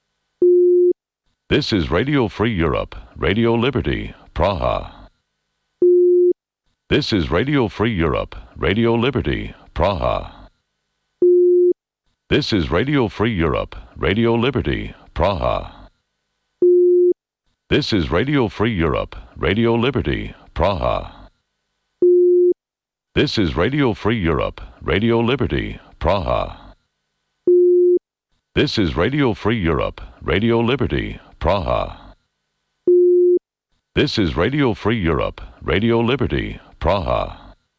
This is Radio Free Europe, Radio Liberty, Praha. This is Radio Free Europe, Radio Liberty, Praha. This is Radio Free Europe, Radio Liberty, Praha. This is Radio Free Europe, Radio Liberty, Praha. This is Radio Free Europe, Radio Liberty, Praha. This is Radio Free Europe, Radio Liberty, Praha. This is Radio Free Europe, Radio Liberty, Praha.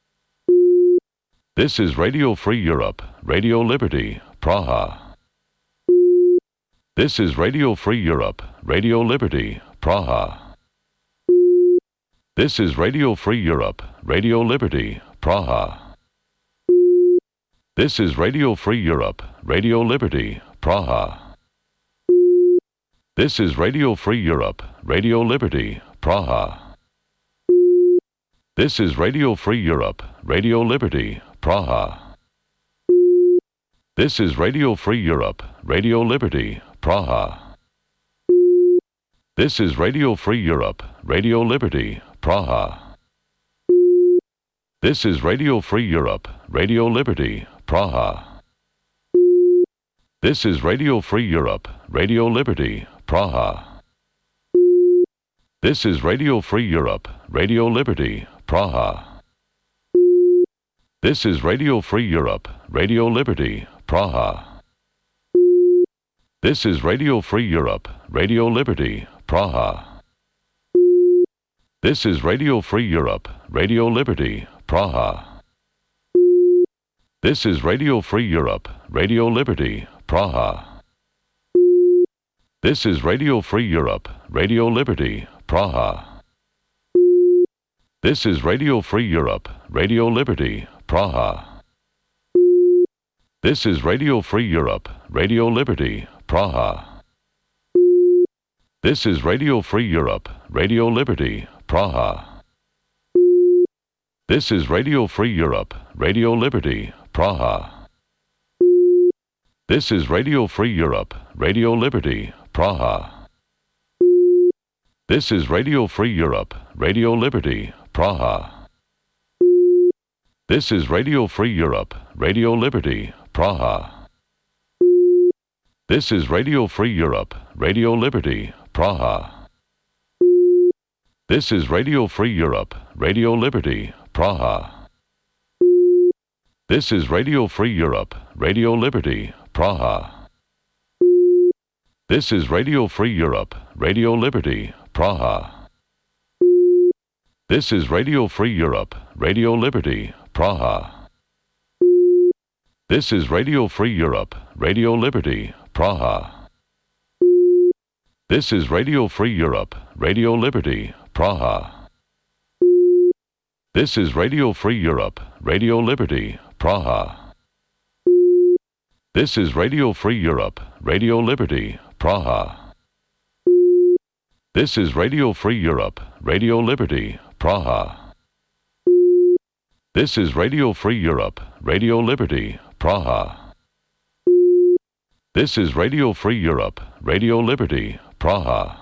This is Radio Free Europe, Radio Liberty, Praha. This is Radio Free Europe, Radio Liberty, Praha. This is Radio Free Europe, Radio Liberty, Praha. This is Radio Free Europe, Radio Liberty, Praha. This is Radio Free Europe, Radio Liberty, Praha. This is Radio Free Europe, Radio Liberty, Praha. This is Radio Free Europe, Radio Liberty, Praha. This is Radio Free Europe, Radio Liberty, Praha. This is Radio Free Europe, Radio Liberty, Praha. This is Radio Free Europe, Radio Liberty, Praha. This is Radio Free Europe, Radio Liberty, Praha. This is Radio Free Europe, Radio Liberty, Praha. This is Radio Free Europe, Radio Liberty, Praha. This is Radio Free Europe, Radio Liberty, Praha. This is Radio Free Europe, Radio Liberty, Praha. This is Radio Free Europe, Radio Liberty, Praha. This is Radio Free Europe, Radio Liberty, Praha. This is Radio Free Europe, Radio Liberty, Praha. This is Radio Free Europe, Radio Liberty, Praha. This is Radio Free Europe, Radio Liberty, Praha. This is Radio Free Europe, Radio Liberty, Praha. This is Radio Free Europe, Radio Liberty, Praha. This is Radio Free Europe, Radio Liberty, Praha. This is Radio Free Europe, Radio Liberty, Praha. This is Radio Free Europe, Radio Liberty, Praha. This is Radio Free Europe, Radio Liberty, Praha. This is Radio Free Europe, Radio Liberty, Praha. This is Radio Free Europe, Radio Liberty, Praha. This is Radio Free Europe, Radio Liberty, Praha. This is Radio Free Europe, Radio Liberty, Praha. This is Radio Free Europe, Radio Liberty, Praha. This is Radio Free Europe, Radio Liberty, Praha. This is Radio Free Europe, Radio Liberty, Praha. This is Radio Free Europe, Radio Liberty, Praha. This is Radio Free Europe, Radio Liberty, Praha.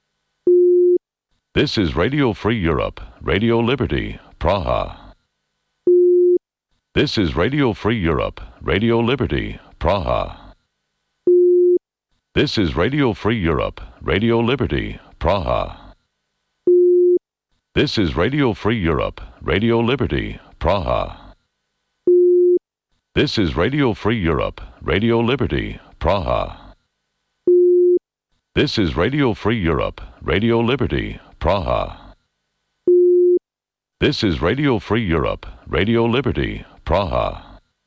This is Radio Free Europe, Radio Liberty, Praha. This is Radio Free Europe, Radio Liberty, Praha. This is Radio Free Europe, Radio Liberty, Praha. This is Radio Free Europe, Radio Liberty, Praha. This is Radio Free Europe, Radio Liberty, Praha. This is Radio Free Europe, Radio Liberty, Praha. This is Radio Free Europe, Radio Liberty, Praha.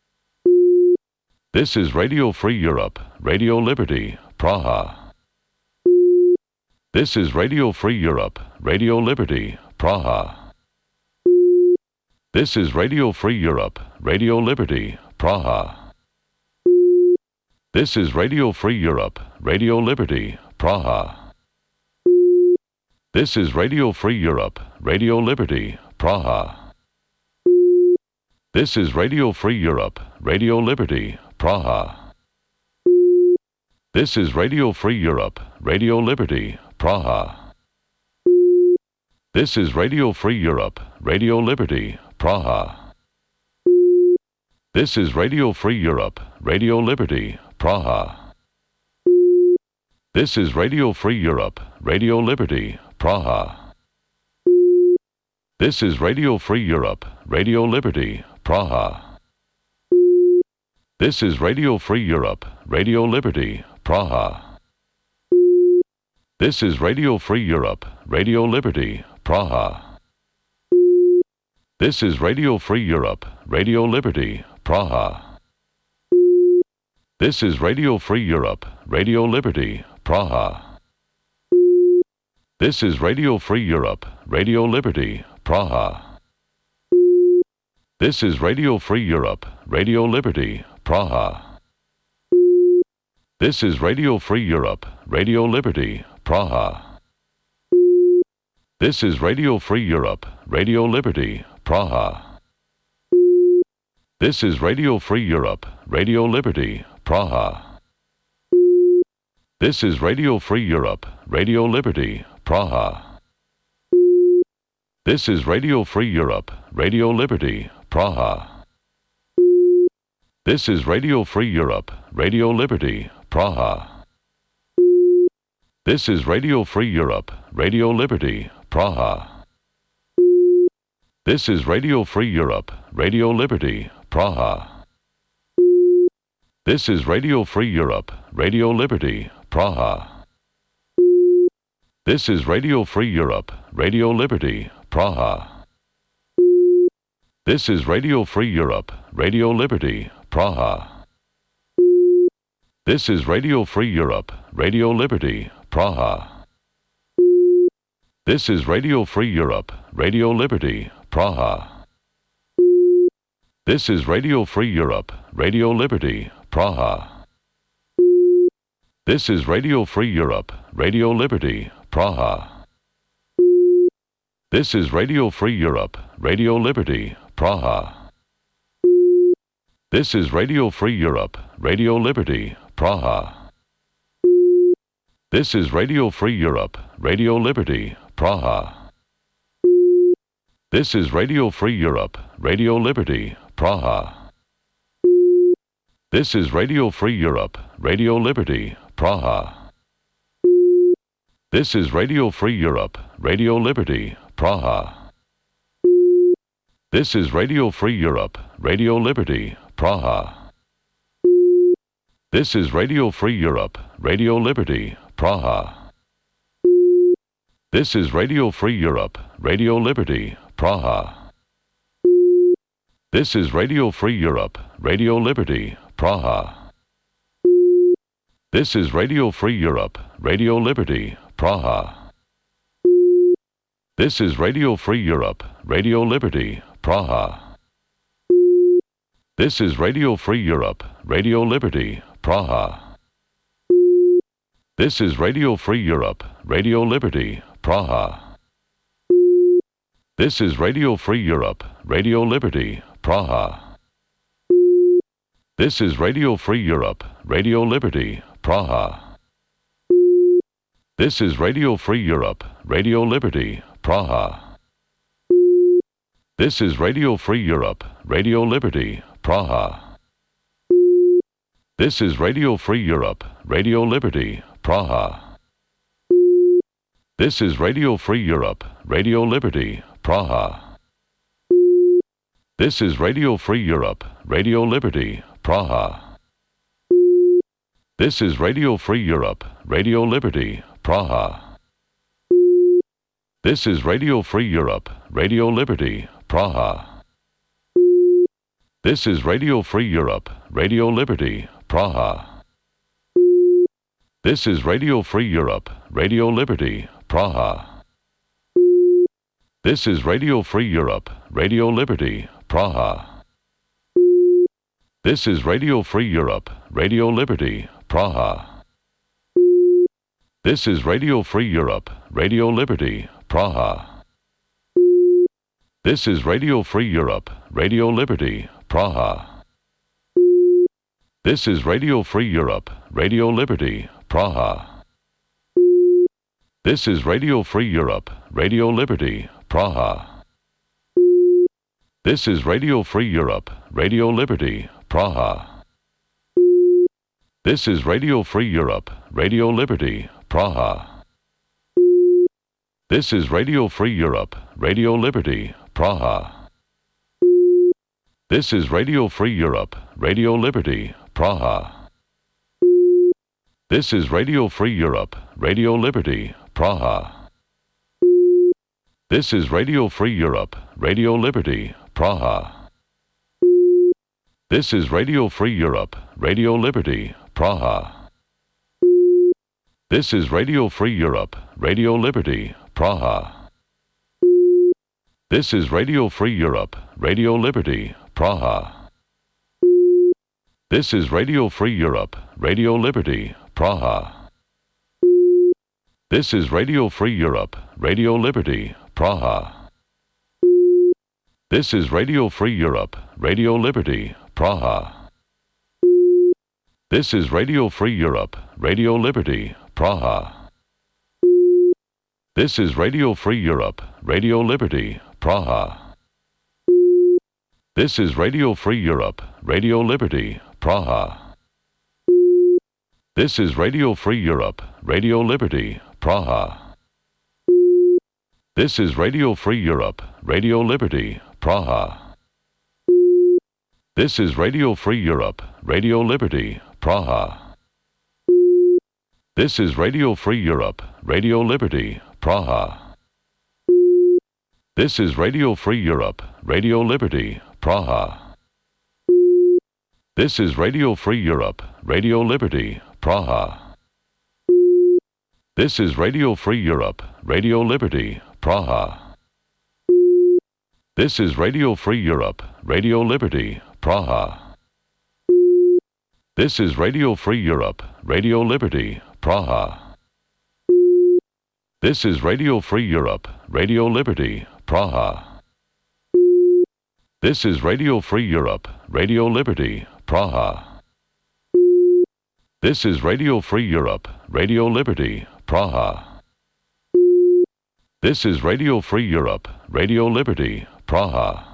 This is Radio Free Europe, Radio Liberty, Praha. This is Radio Free Europe, Radio Liberty, Praha. This is Radio Free Europe, Radio Liberty, Praha. This is Radio Free Europe, Radio Liberty, Praha. This is Radio Free Europe, Radio Liberty, Praha. This is Radio Free Europe, Radio Liberty, Praha. This is Radio Free Europe, Radio Liberty, Praha. This is Radio Free Europe, Radio Liberty, Praha. This is Radio Free Europe, Radio Liberty, Praha. This is Radio Free Europe, Radio Liberty, Praha. This is Radio Free Europe, Radio Liberty, Praha. This is Radio Free Europe, Radio Liberty, Praha. This is Radio Free Europe, Radio Liberty, Praha. This is Radio Free Europe, Radio Liberty, Praha. This is Radio Free Europe, Radio Liberty, Praha. This is Radio Free Europe, Radio Liberty, Praha. This is Radio Free Europe, Radio Liberty, Praha. This is Radio Free Europe, Radio Liberty, Praha. This is Radio Free Europe, Radio Liberty, Praha. This is Radio Free Europe, Radio Liberty, Praha. This is Radio Free Europe, Radio Liberty, Praha. This is Radio Free Europe, Radio Liberty, Praha. This is Radio Free Europe, Radio Liberty, Praha. This is Radio Free Europe, Radio Liberty, Praha. This is Radio Free Europe, Radio Liberty, Praha. This is Radio Free Europe, Radio Liberty, Praha. This is Radio Free Europe, Radio Liberty, Praha. This is Radio Free Europe, Radio Liberty, Praha. This is Radio Free Europe, Radio Liberty, Praha. This is Radio Free Europe, Radio Liberty, Praha. This is Radio Free Europe, Radio Liberty, Praha. This is Radio Free Europe, Radio Liberty, Praha. This is Radio Free Europe, Radio Liberty, Praha. This is Radio Free Europe, Radio Liberty, Praha. This is Radio Free Europe, Radio Liberty, Praha. This is Radio Free Europe, Radio Liberty, Praha. This is Radio Free Europe, Radio Liberty, Praha. This is Radio Free Europe, Radio Liberty, Praha. This is Radio Free Europe, Radio Liberty, Praha. This is Radio Free Europe, Radio Liberty, Praha. This is Radio Free Europe, Radio Liberty, Praha. This is Radio Free Europe, Radio Liberty, Praha. This is Radio Free Europe, Radio Liberty, Praha. This is Radio Free Europe, Radio Liberty, Praha. This is Radio Free Europe, Radio Liberty, Praha. This is Radio Free Europe, Radio Liberty, Praha. This is Radio Free Europe, Radio Liberty, Praha. This is Radio Free Europe, Radio Liberty, Praha. This is Radio Free Europe, Radio Liberty, Praha. This is Radio Free Europe, Radio Liberty, Praha. This is Radio Free Europe, Radio Liberty, Praha. This is Radio Free Europe, Radio Liberty, Praha. This is Radio Free Europe, Radio Liberty, Praha. This is Radio Free Europe, Radio Liberty, Praha. This is Radio Free Europe, Radio Liberty, Praha. This is Radio Free Europe, Radio Liberty, Praha. This is Radio Free Europe, Radio Liberty, Praha. This is Radio Free Europe, Radio Liberty, Praha. This is Radio Free Europe, Radio Liberty, Praha. This is Radio Free Europe, Radio Liberty, Praha. This is Radio Free Europe, Radio Liberty, Praha. This is Radio Free Europe, Radio Liberty, Praha. This is Radio Free Europe, Radio Liberty, Praha. This is Radio Free Europe, Radio Liberty, Praha. This is Radio Free Europe, Radio Liberty, Praha. This is Radio Free Europe, Radio Liberty, Praha. This is Radio Free Europe, Radio Liberty, Praha. This is Radio Free Europe, Radio Liberty, Praha. This is Radio Free Europe, Radio Liberty, Praha. This is Radio Free Europe, Radio Liberty, Praha. This is Radio Free Europe, Radio Liberty, Praha. This is Radio Free Europe, Radio Liberty, Praha. This is Radio Free Europe, Radio Liberty, Praha. This is Radio Free Europe, Radio Liberty, Praha. This is Radio Free Europe, Radio Liberty, Praha. This is Radio Free Europe, Radio Liberty, Praha. This is Radio Free Europe, Radio Liberty, Praha. This is Radio Free Europe, Radio Liberty, Praha. This is Radio Free Europe, Radio Liberty, Praha. This is Radio Free Europe, Radio Liberty, Praha. This is Radio Free Europe, Radio Liberty, Praha. This is Radio Free Europe, Radio Liberty, Praha. This is Radio Free Europe, Radio Liberty, Praha. This is Radio Free Europe, Radio Liberty, Praha. This is Radio Free Europe, Radio Liberty, Praha. This is Radio Free Europe, Radio Liberty, Praha. This is Radio Free Europe, Radio Liberty, Praha. This is Radio Free Europe, Radio Liberty, Praha. This is Radio Free Europe, Radio Liberty, Praha. This is Radio Free Europe, Radio Liberty, Praha. This is Radio Free Europe, Radio Liberty, Praha.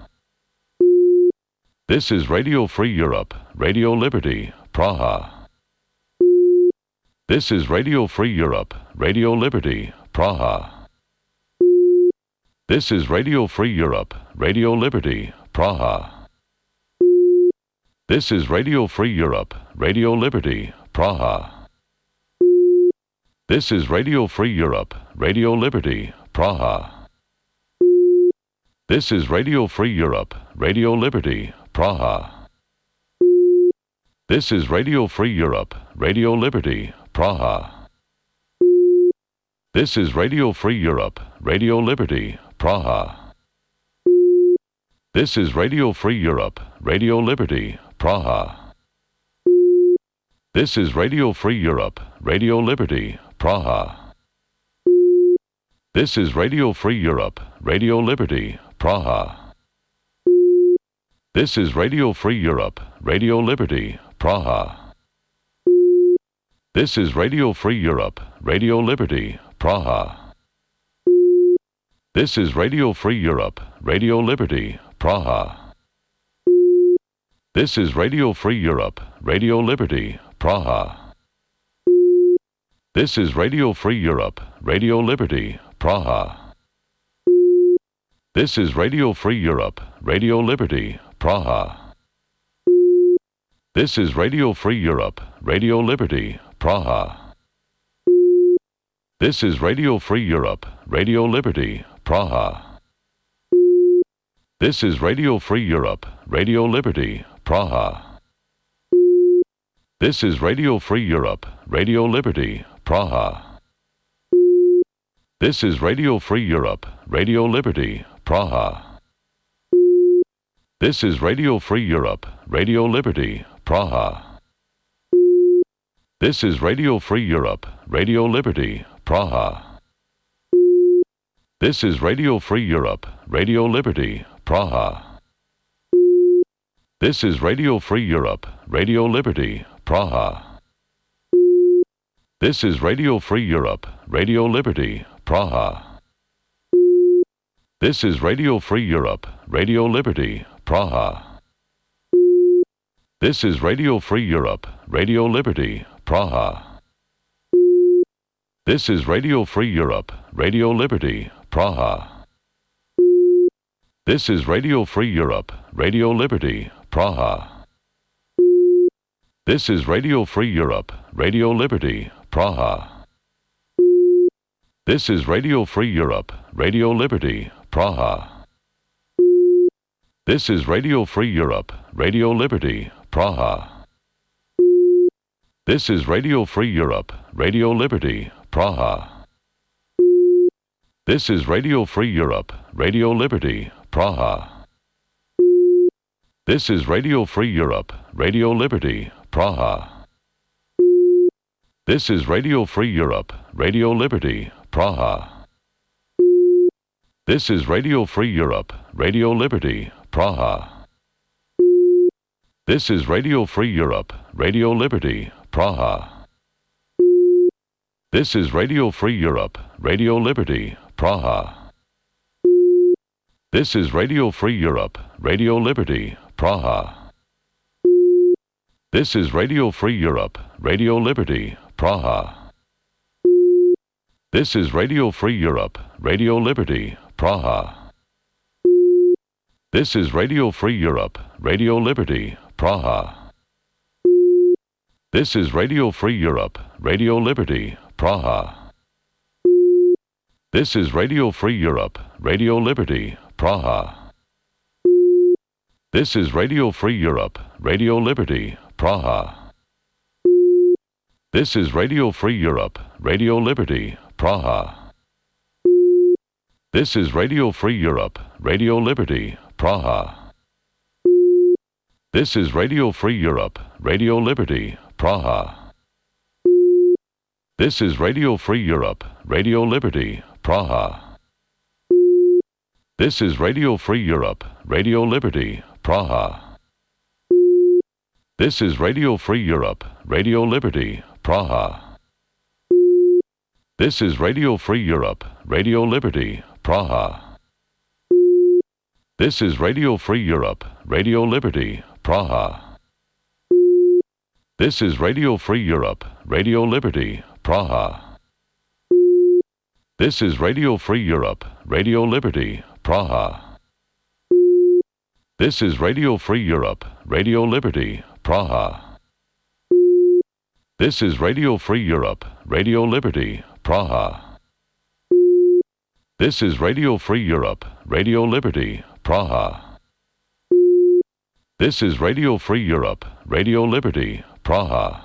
This is Radio Free Europe, Radio Liberty, Praha. This is Radio Free Europe, Radio Liberty, Praha. This is Radio Free Europe, Radio Liberty, Praha. This is Radio Free Europe, Radio Liberty, Praha. This is Radio Free Europe, Radio Liberty, Praha. This is Radio Free Europe, Radio Liberty, Praha. This is Radio Free Europe, Radio Liberty, Praha. This is Radio Free Europe, Radio Liberty, Praha. This is Radio Free Europe, Radio Liberty, Praha. This is Radio Free Europe, Radio Liberty, Praha. This is Radio Free Europe, Radio Liberty, Praha. This is Radio Free Europe, Radio Liberty, Praha. This is Radio Free Europe, Radio Liberty, Praha. This is Radio Free Europe, Radio Liberty, Praha. This is Radio Free Europe, Radio Liberty, Praha. This is Radio Free Europe, Radio Liberty, Praha. This is Radio Free Europe, Radio Liberty, Praha. This is Radio Free Europe, Radio Liberty, Praha. This is Radio Free Europe, Radio Liberty, Praha. This is Radio Free Europe, Radio Liberty, Praha. This is Radio Free Europe, Radio Liberty, Praha. This is Radio Free Europe, Radio Liberty, Praha. This is Radio Free Europe, Radio Liberty, Praha. This is Radio Free Europe, Radio Liberty, Praha. This is Radio Free Europe, Radio Liberty, Praha. This is Radio Free Europe, Radio Liberty, Praha. This is Radio Free Europe, Radio Liberty, Praha. This is Radio Free Europe, Radio Liberty, Praha. This is Radio Free Europe, Radio Liberty, Praha. This is Radio Free Europe, Radio Liberty, Praha. This is Radio Free Europe, Radio Liberty, Praha. This is Radio Free Europe, Radio Liberty, Praha. This is Radio Free Europe, Radio Liberty, Praha. This is Radio Free Europe, Radio Liberty, Praha. This is Radio Free Europe, Radio Liberty, Praha. This is Radio Free Europe, Radio Liberty, Praha. This is Radio Free Europe, Radio Liberty, Praha. This is Radio Free Europe, Radio Liberty, Praha. This is Radio Free Europe, Radio Liberty, Praha. This is Radio Free Europe, Radio Liberty, Praha. This is Radio Free Europe, Radio Liberty, Praha. This is Radio Free Europe, Radio Liberty, Praha. This is Radio Free Europe, Radio Liberty, Praha. This is Radio Free Europe, Radio Liberty, Praha. This is Radio Free Europe, Radio Liberty, Praha. This is Radio Free Europe, Radio Liberty, Praha. This is Radio Free Europe, Radio Liberty, Praha. This is Radio Free Europe, Radio Liberty, Praha. This is Radio Free Europe, Radio Liberty, Praha. This is Radio Free Europe, Radio Liberty, Praha. This is Radio Free Europe, Radio Liberty, Praha. This is Radio Free Europe, Radio Liberty, Praha. This is Radio Free Europe, Radio Liberty, Praha. This is Radio Free Europe, Radio Liberty, Praha. This is Radio Free Europe, Radio Liberty, Praha. This is Radio Free Europe, Radio Liberty, Praha. This is Radio Free Europe, Radio Liberty, Praha. This is Radio Free Europe, Radio Liberty, Praha. This is Radio Free Europe, Radio Liberty, Praha. This is Radio Free Europe, Radio Liberty, Praha. This is Radio Free Europe, Radio Liberty, Praha. This is Radio Free Europe, Radio Liberty, Praha.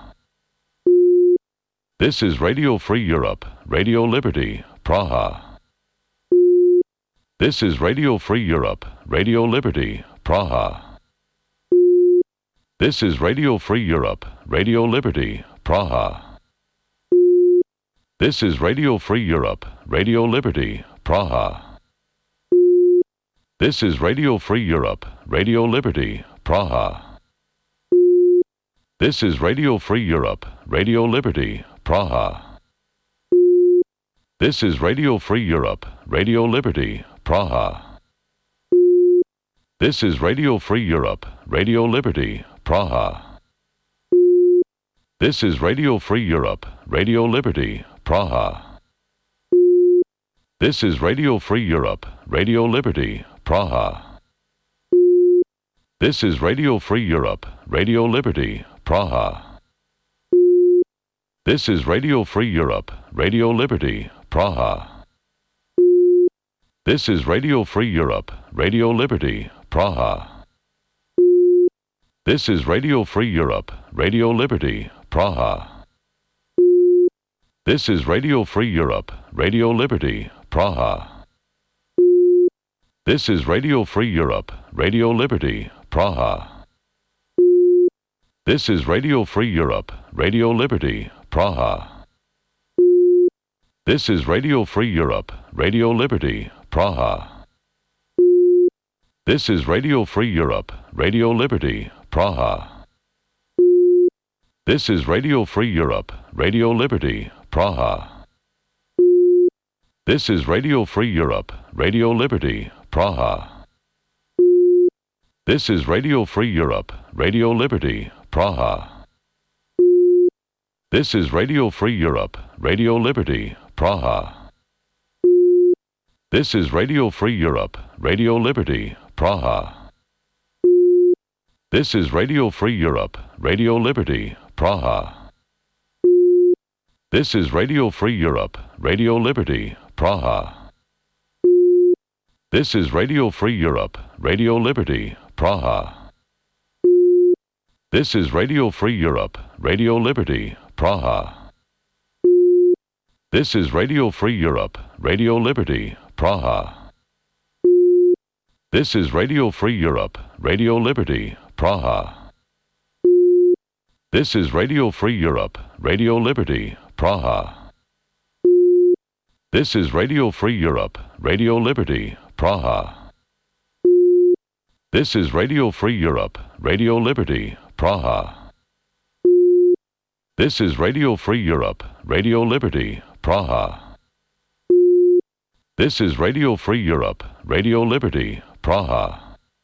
This is Radio Free Europe, Radio Liberty, Praha. This is Radio Free Europe, Radio Liberty, Praha. This is Radio Free Europe, Radio Liberty, Praha. This is Radio Free Europe, Radio Liberty, Praha. This is Radio Free Europe, Radio Liberty, Praha. This is Radio Free Europe, Radio Liberty, Praha. This is Radio Free Europe, Radio Liberty, Praha. This is Radio Free Europe, Radio Liberty, Praha. This is Radio Free Europe, Radio Liberty, Praha. This is Radio Free Europe, Radio Liberty, Praha. This is Radio Free Europe, Radio Liberty, Praha. This is Radio Free Europe, Radio Liberty, Praha. This is Radio Free Europe, Radio Liberty, Praha. This is Radio Free Europe, Radio Liberty, Praha. This is Radio Free Europe, Radio Liberty, Praha. This is Radio Free Europe, Radio Liberty, Praha. This is Radio Free Europe, Radio Liberty, Praha. This is Radio Free Europe, Radio Liberty, Praha. This is Radio Free Europe, Radio Liberty, Praha. This is Radio Free Europe, Radio Liberty, Praha. This is Radio Free Europe, Radio Liberty, Praha. This is Radio Free Europe, Radio Liberty, Praha. This is Radio Free Europe, Radio Liberty, Praha. This is Radio Free Europe, Radio Liberty, Praha. This is Radio Free Europe, Radio Liberty, Praha. This is Radio Free Europe, Radio Liberty, Praha. This is Radio Free Europe, Radio Liberty, Praha. This is Radio Free Europe, Radio Liberty, Praha. This is Radio Free Europe, Radio Liberty, Praha. This is Radio Free Europe, Radio Liberty, Praha. This is Radio Free Europe, Radio Liberty, Praha. This is Radio Free Europe, Radio Liberty, Praha. This is Radio Free Europe, Radio Liberty, Praha. This is Radio Free Europe, Radio Liberty, Praha. This is Radio Free Europe, Radio Liberty, Praha.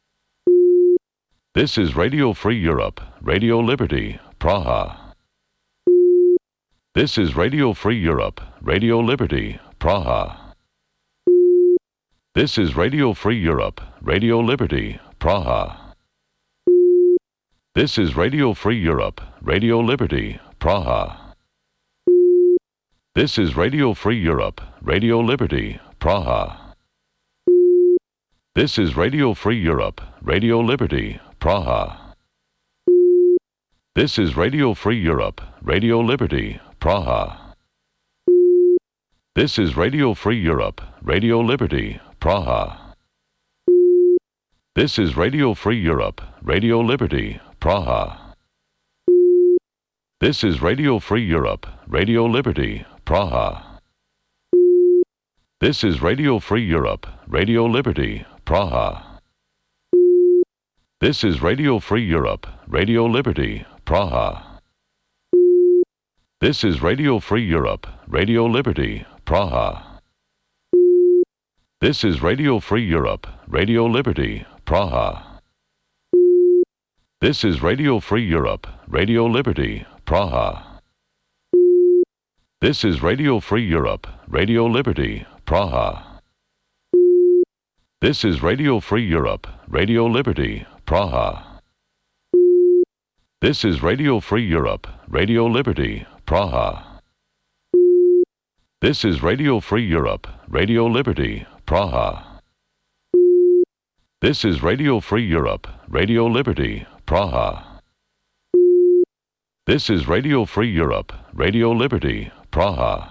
This is Radio Free Europe, Radio Liberty, Praha. This is Radio Free Europe, Radio Liberty, Praha. This is Radio Free Europe, Radio Liberty, Praha. This is Radio Free Europe, Radio Liberty, Praha. This is Radio Free Europe, Radio Liberty, Praha. This is Radio Free Europe, Radio Liberty, Praha. This is Radio Free Europe, Radio Liberty, Praha. This is Radio Free Europe, Radio Liberty, Praha. This is Radio Free Europe, Radio Liberty, Praha. This is Radio Free Europe, Radio Liberty, Praha. This is Radio Free Europe, Radio Liberty, Praha. This is Radio Free Europe, Radio Liberty, Praha. This is Radio Free Europe, Radio Liberty, Praha. This is Radio Free Europe, Radio Liberty, Praha. This is Radio Free Europe, Radio Liberty, Praha. This is Radio Free Europe, Radio Liberty, Praha. This is Radio Free Europe, Radio Liberty, Praha. This is Radio Free Europe, Radio Liberty, Praha. This is Radio Free Europe, Radio Liberty, Praha. This is Radio Free Europe, Radio Liberty, Praha. This is Radio Free Europe, Radio Liberty, Praha.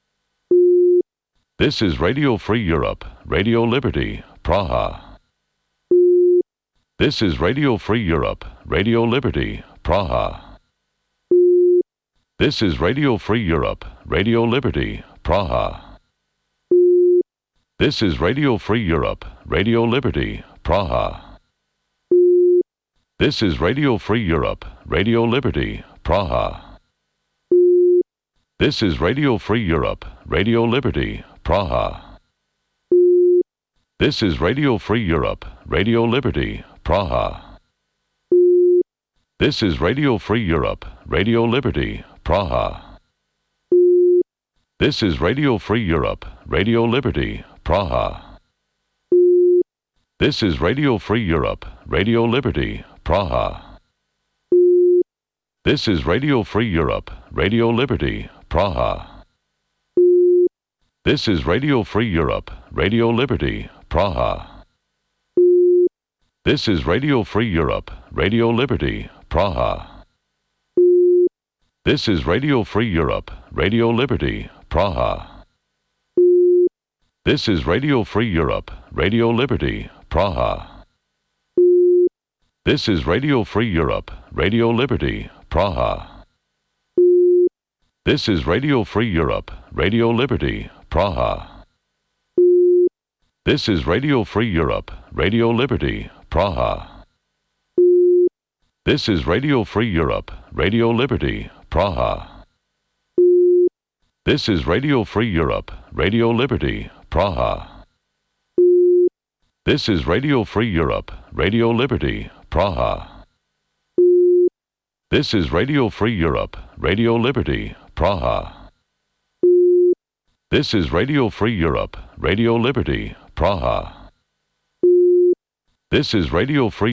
This is Radio Free Europe, Radio Liberty, Praha. This is Radio Free Europe, Radio Liberty, Praha. This is Radio Free Europe, Radio Liberty, Praha. This is Radio Free Europe, Radio Liberty, Praha. This is Radio Free Europe, Radio Liberty, Praha. This is Radio Free Europe, Radio Liberty, Praha. This is Radio Free Europe, Radio Liberty, Praha. This is Radio Free Europe, Radio Liberty, Praha. This is Radio Free Europe, Radio Liberty, Praha. This is Radio Free Europe, Radio Liberty, Praha. This is Radio Free Europe, Radio Liberty, Praha. This is Radio Free Europe, Radio Liberty, Praha. This is Radio Free Europe, Radio Liberty, Praha. This is Radio Free Europe, Radio Liberty, Praha. This is Radio Free Europe, Radio Liberty, Praha. This is Radio Free Europe, Radio Liberty, Praha. This is Radio Free Europe, Radio Liberty, Praha. This is Radio Free Europe, Radio Liberty, Praha. This is Radio Free Europe, Radio Liberty, Praha. This is Radio Free Europe, Radio Liberty, Praha. This is Radio Free Europe, Radio Liberty, Praha. This is Radio Free Europe, Radio Liberty, Praha. This is Radio Free Europe, Radio Liberty, Praha. This is Radio Free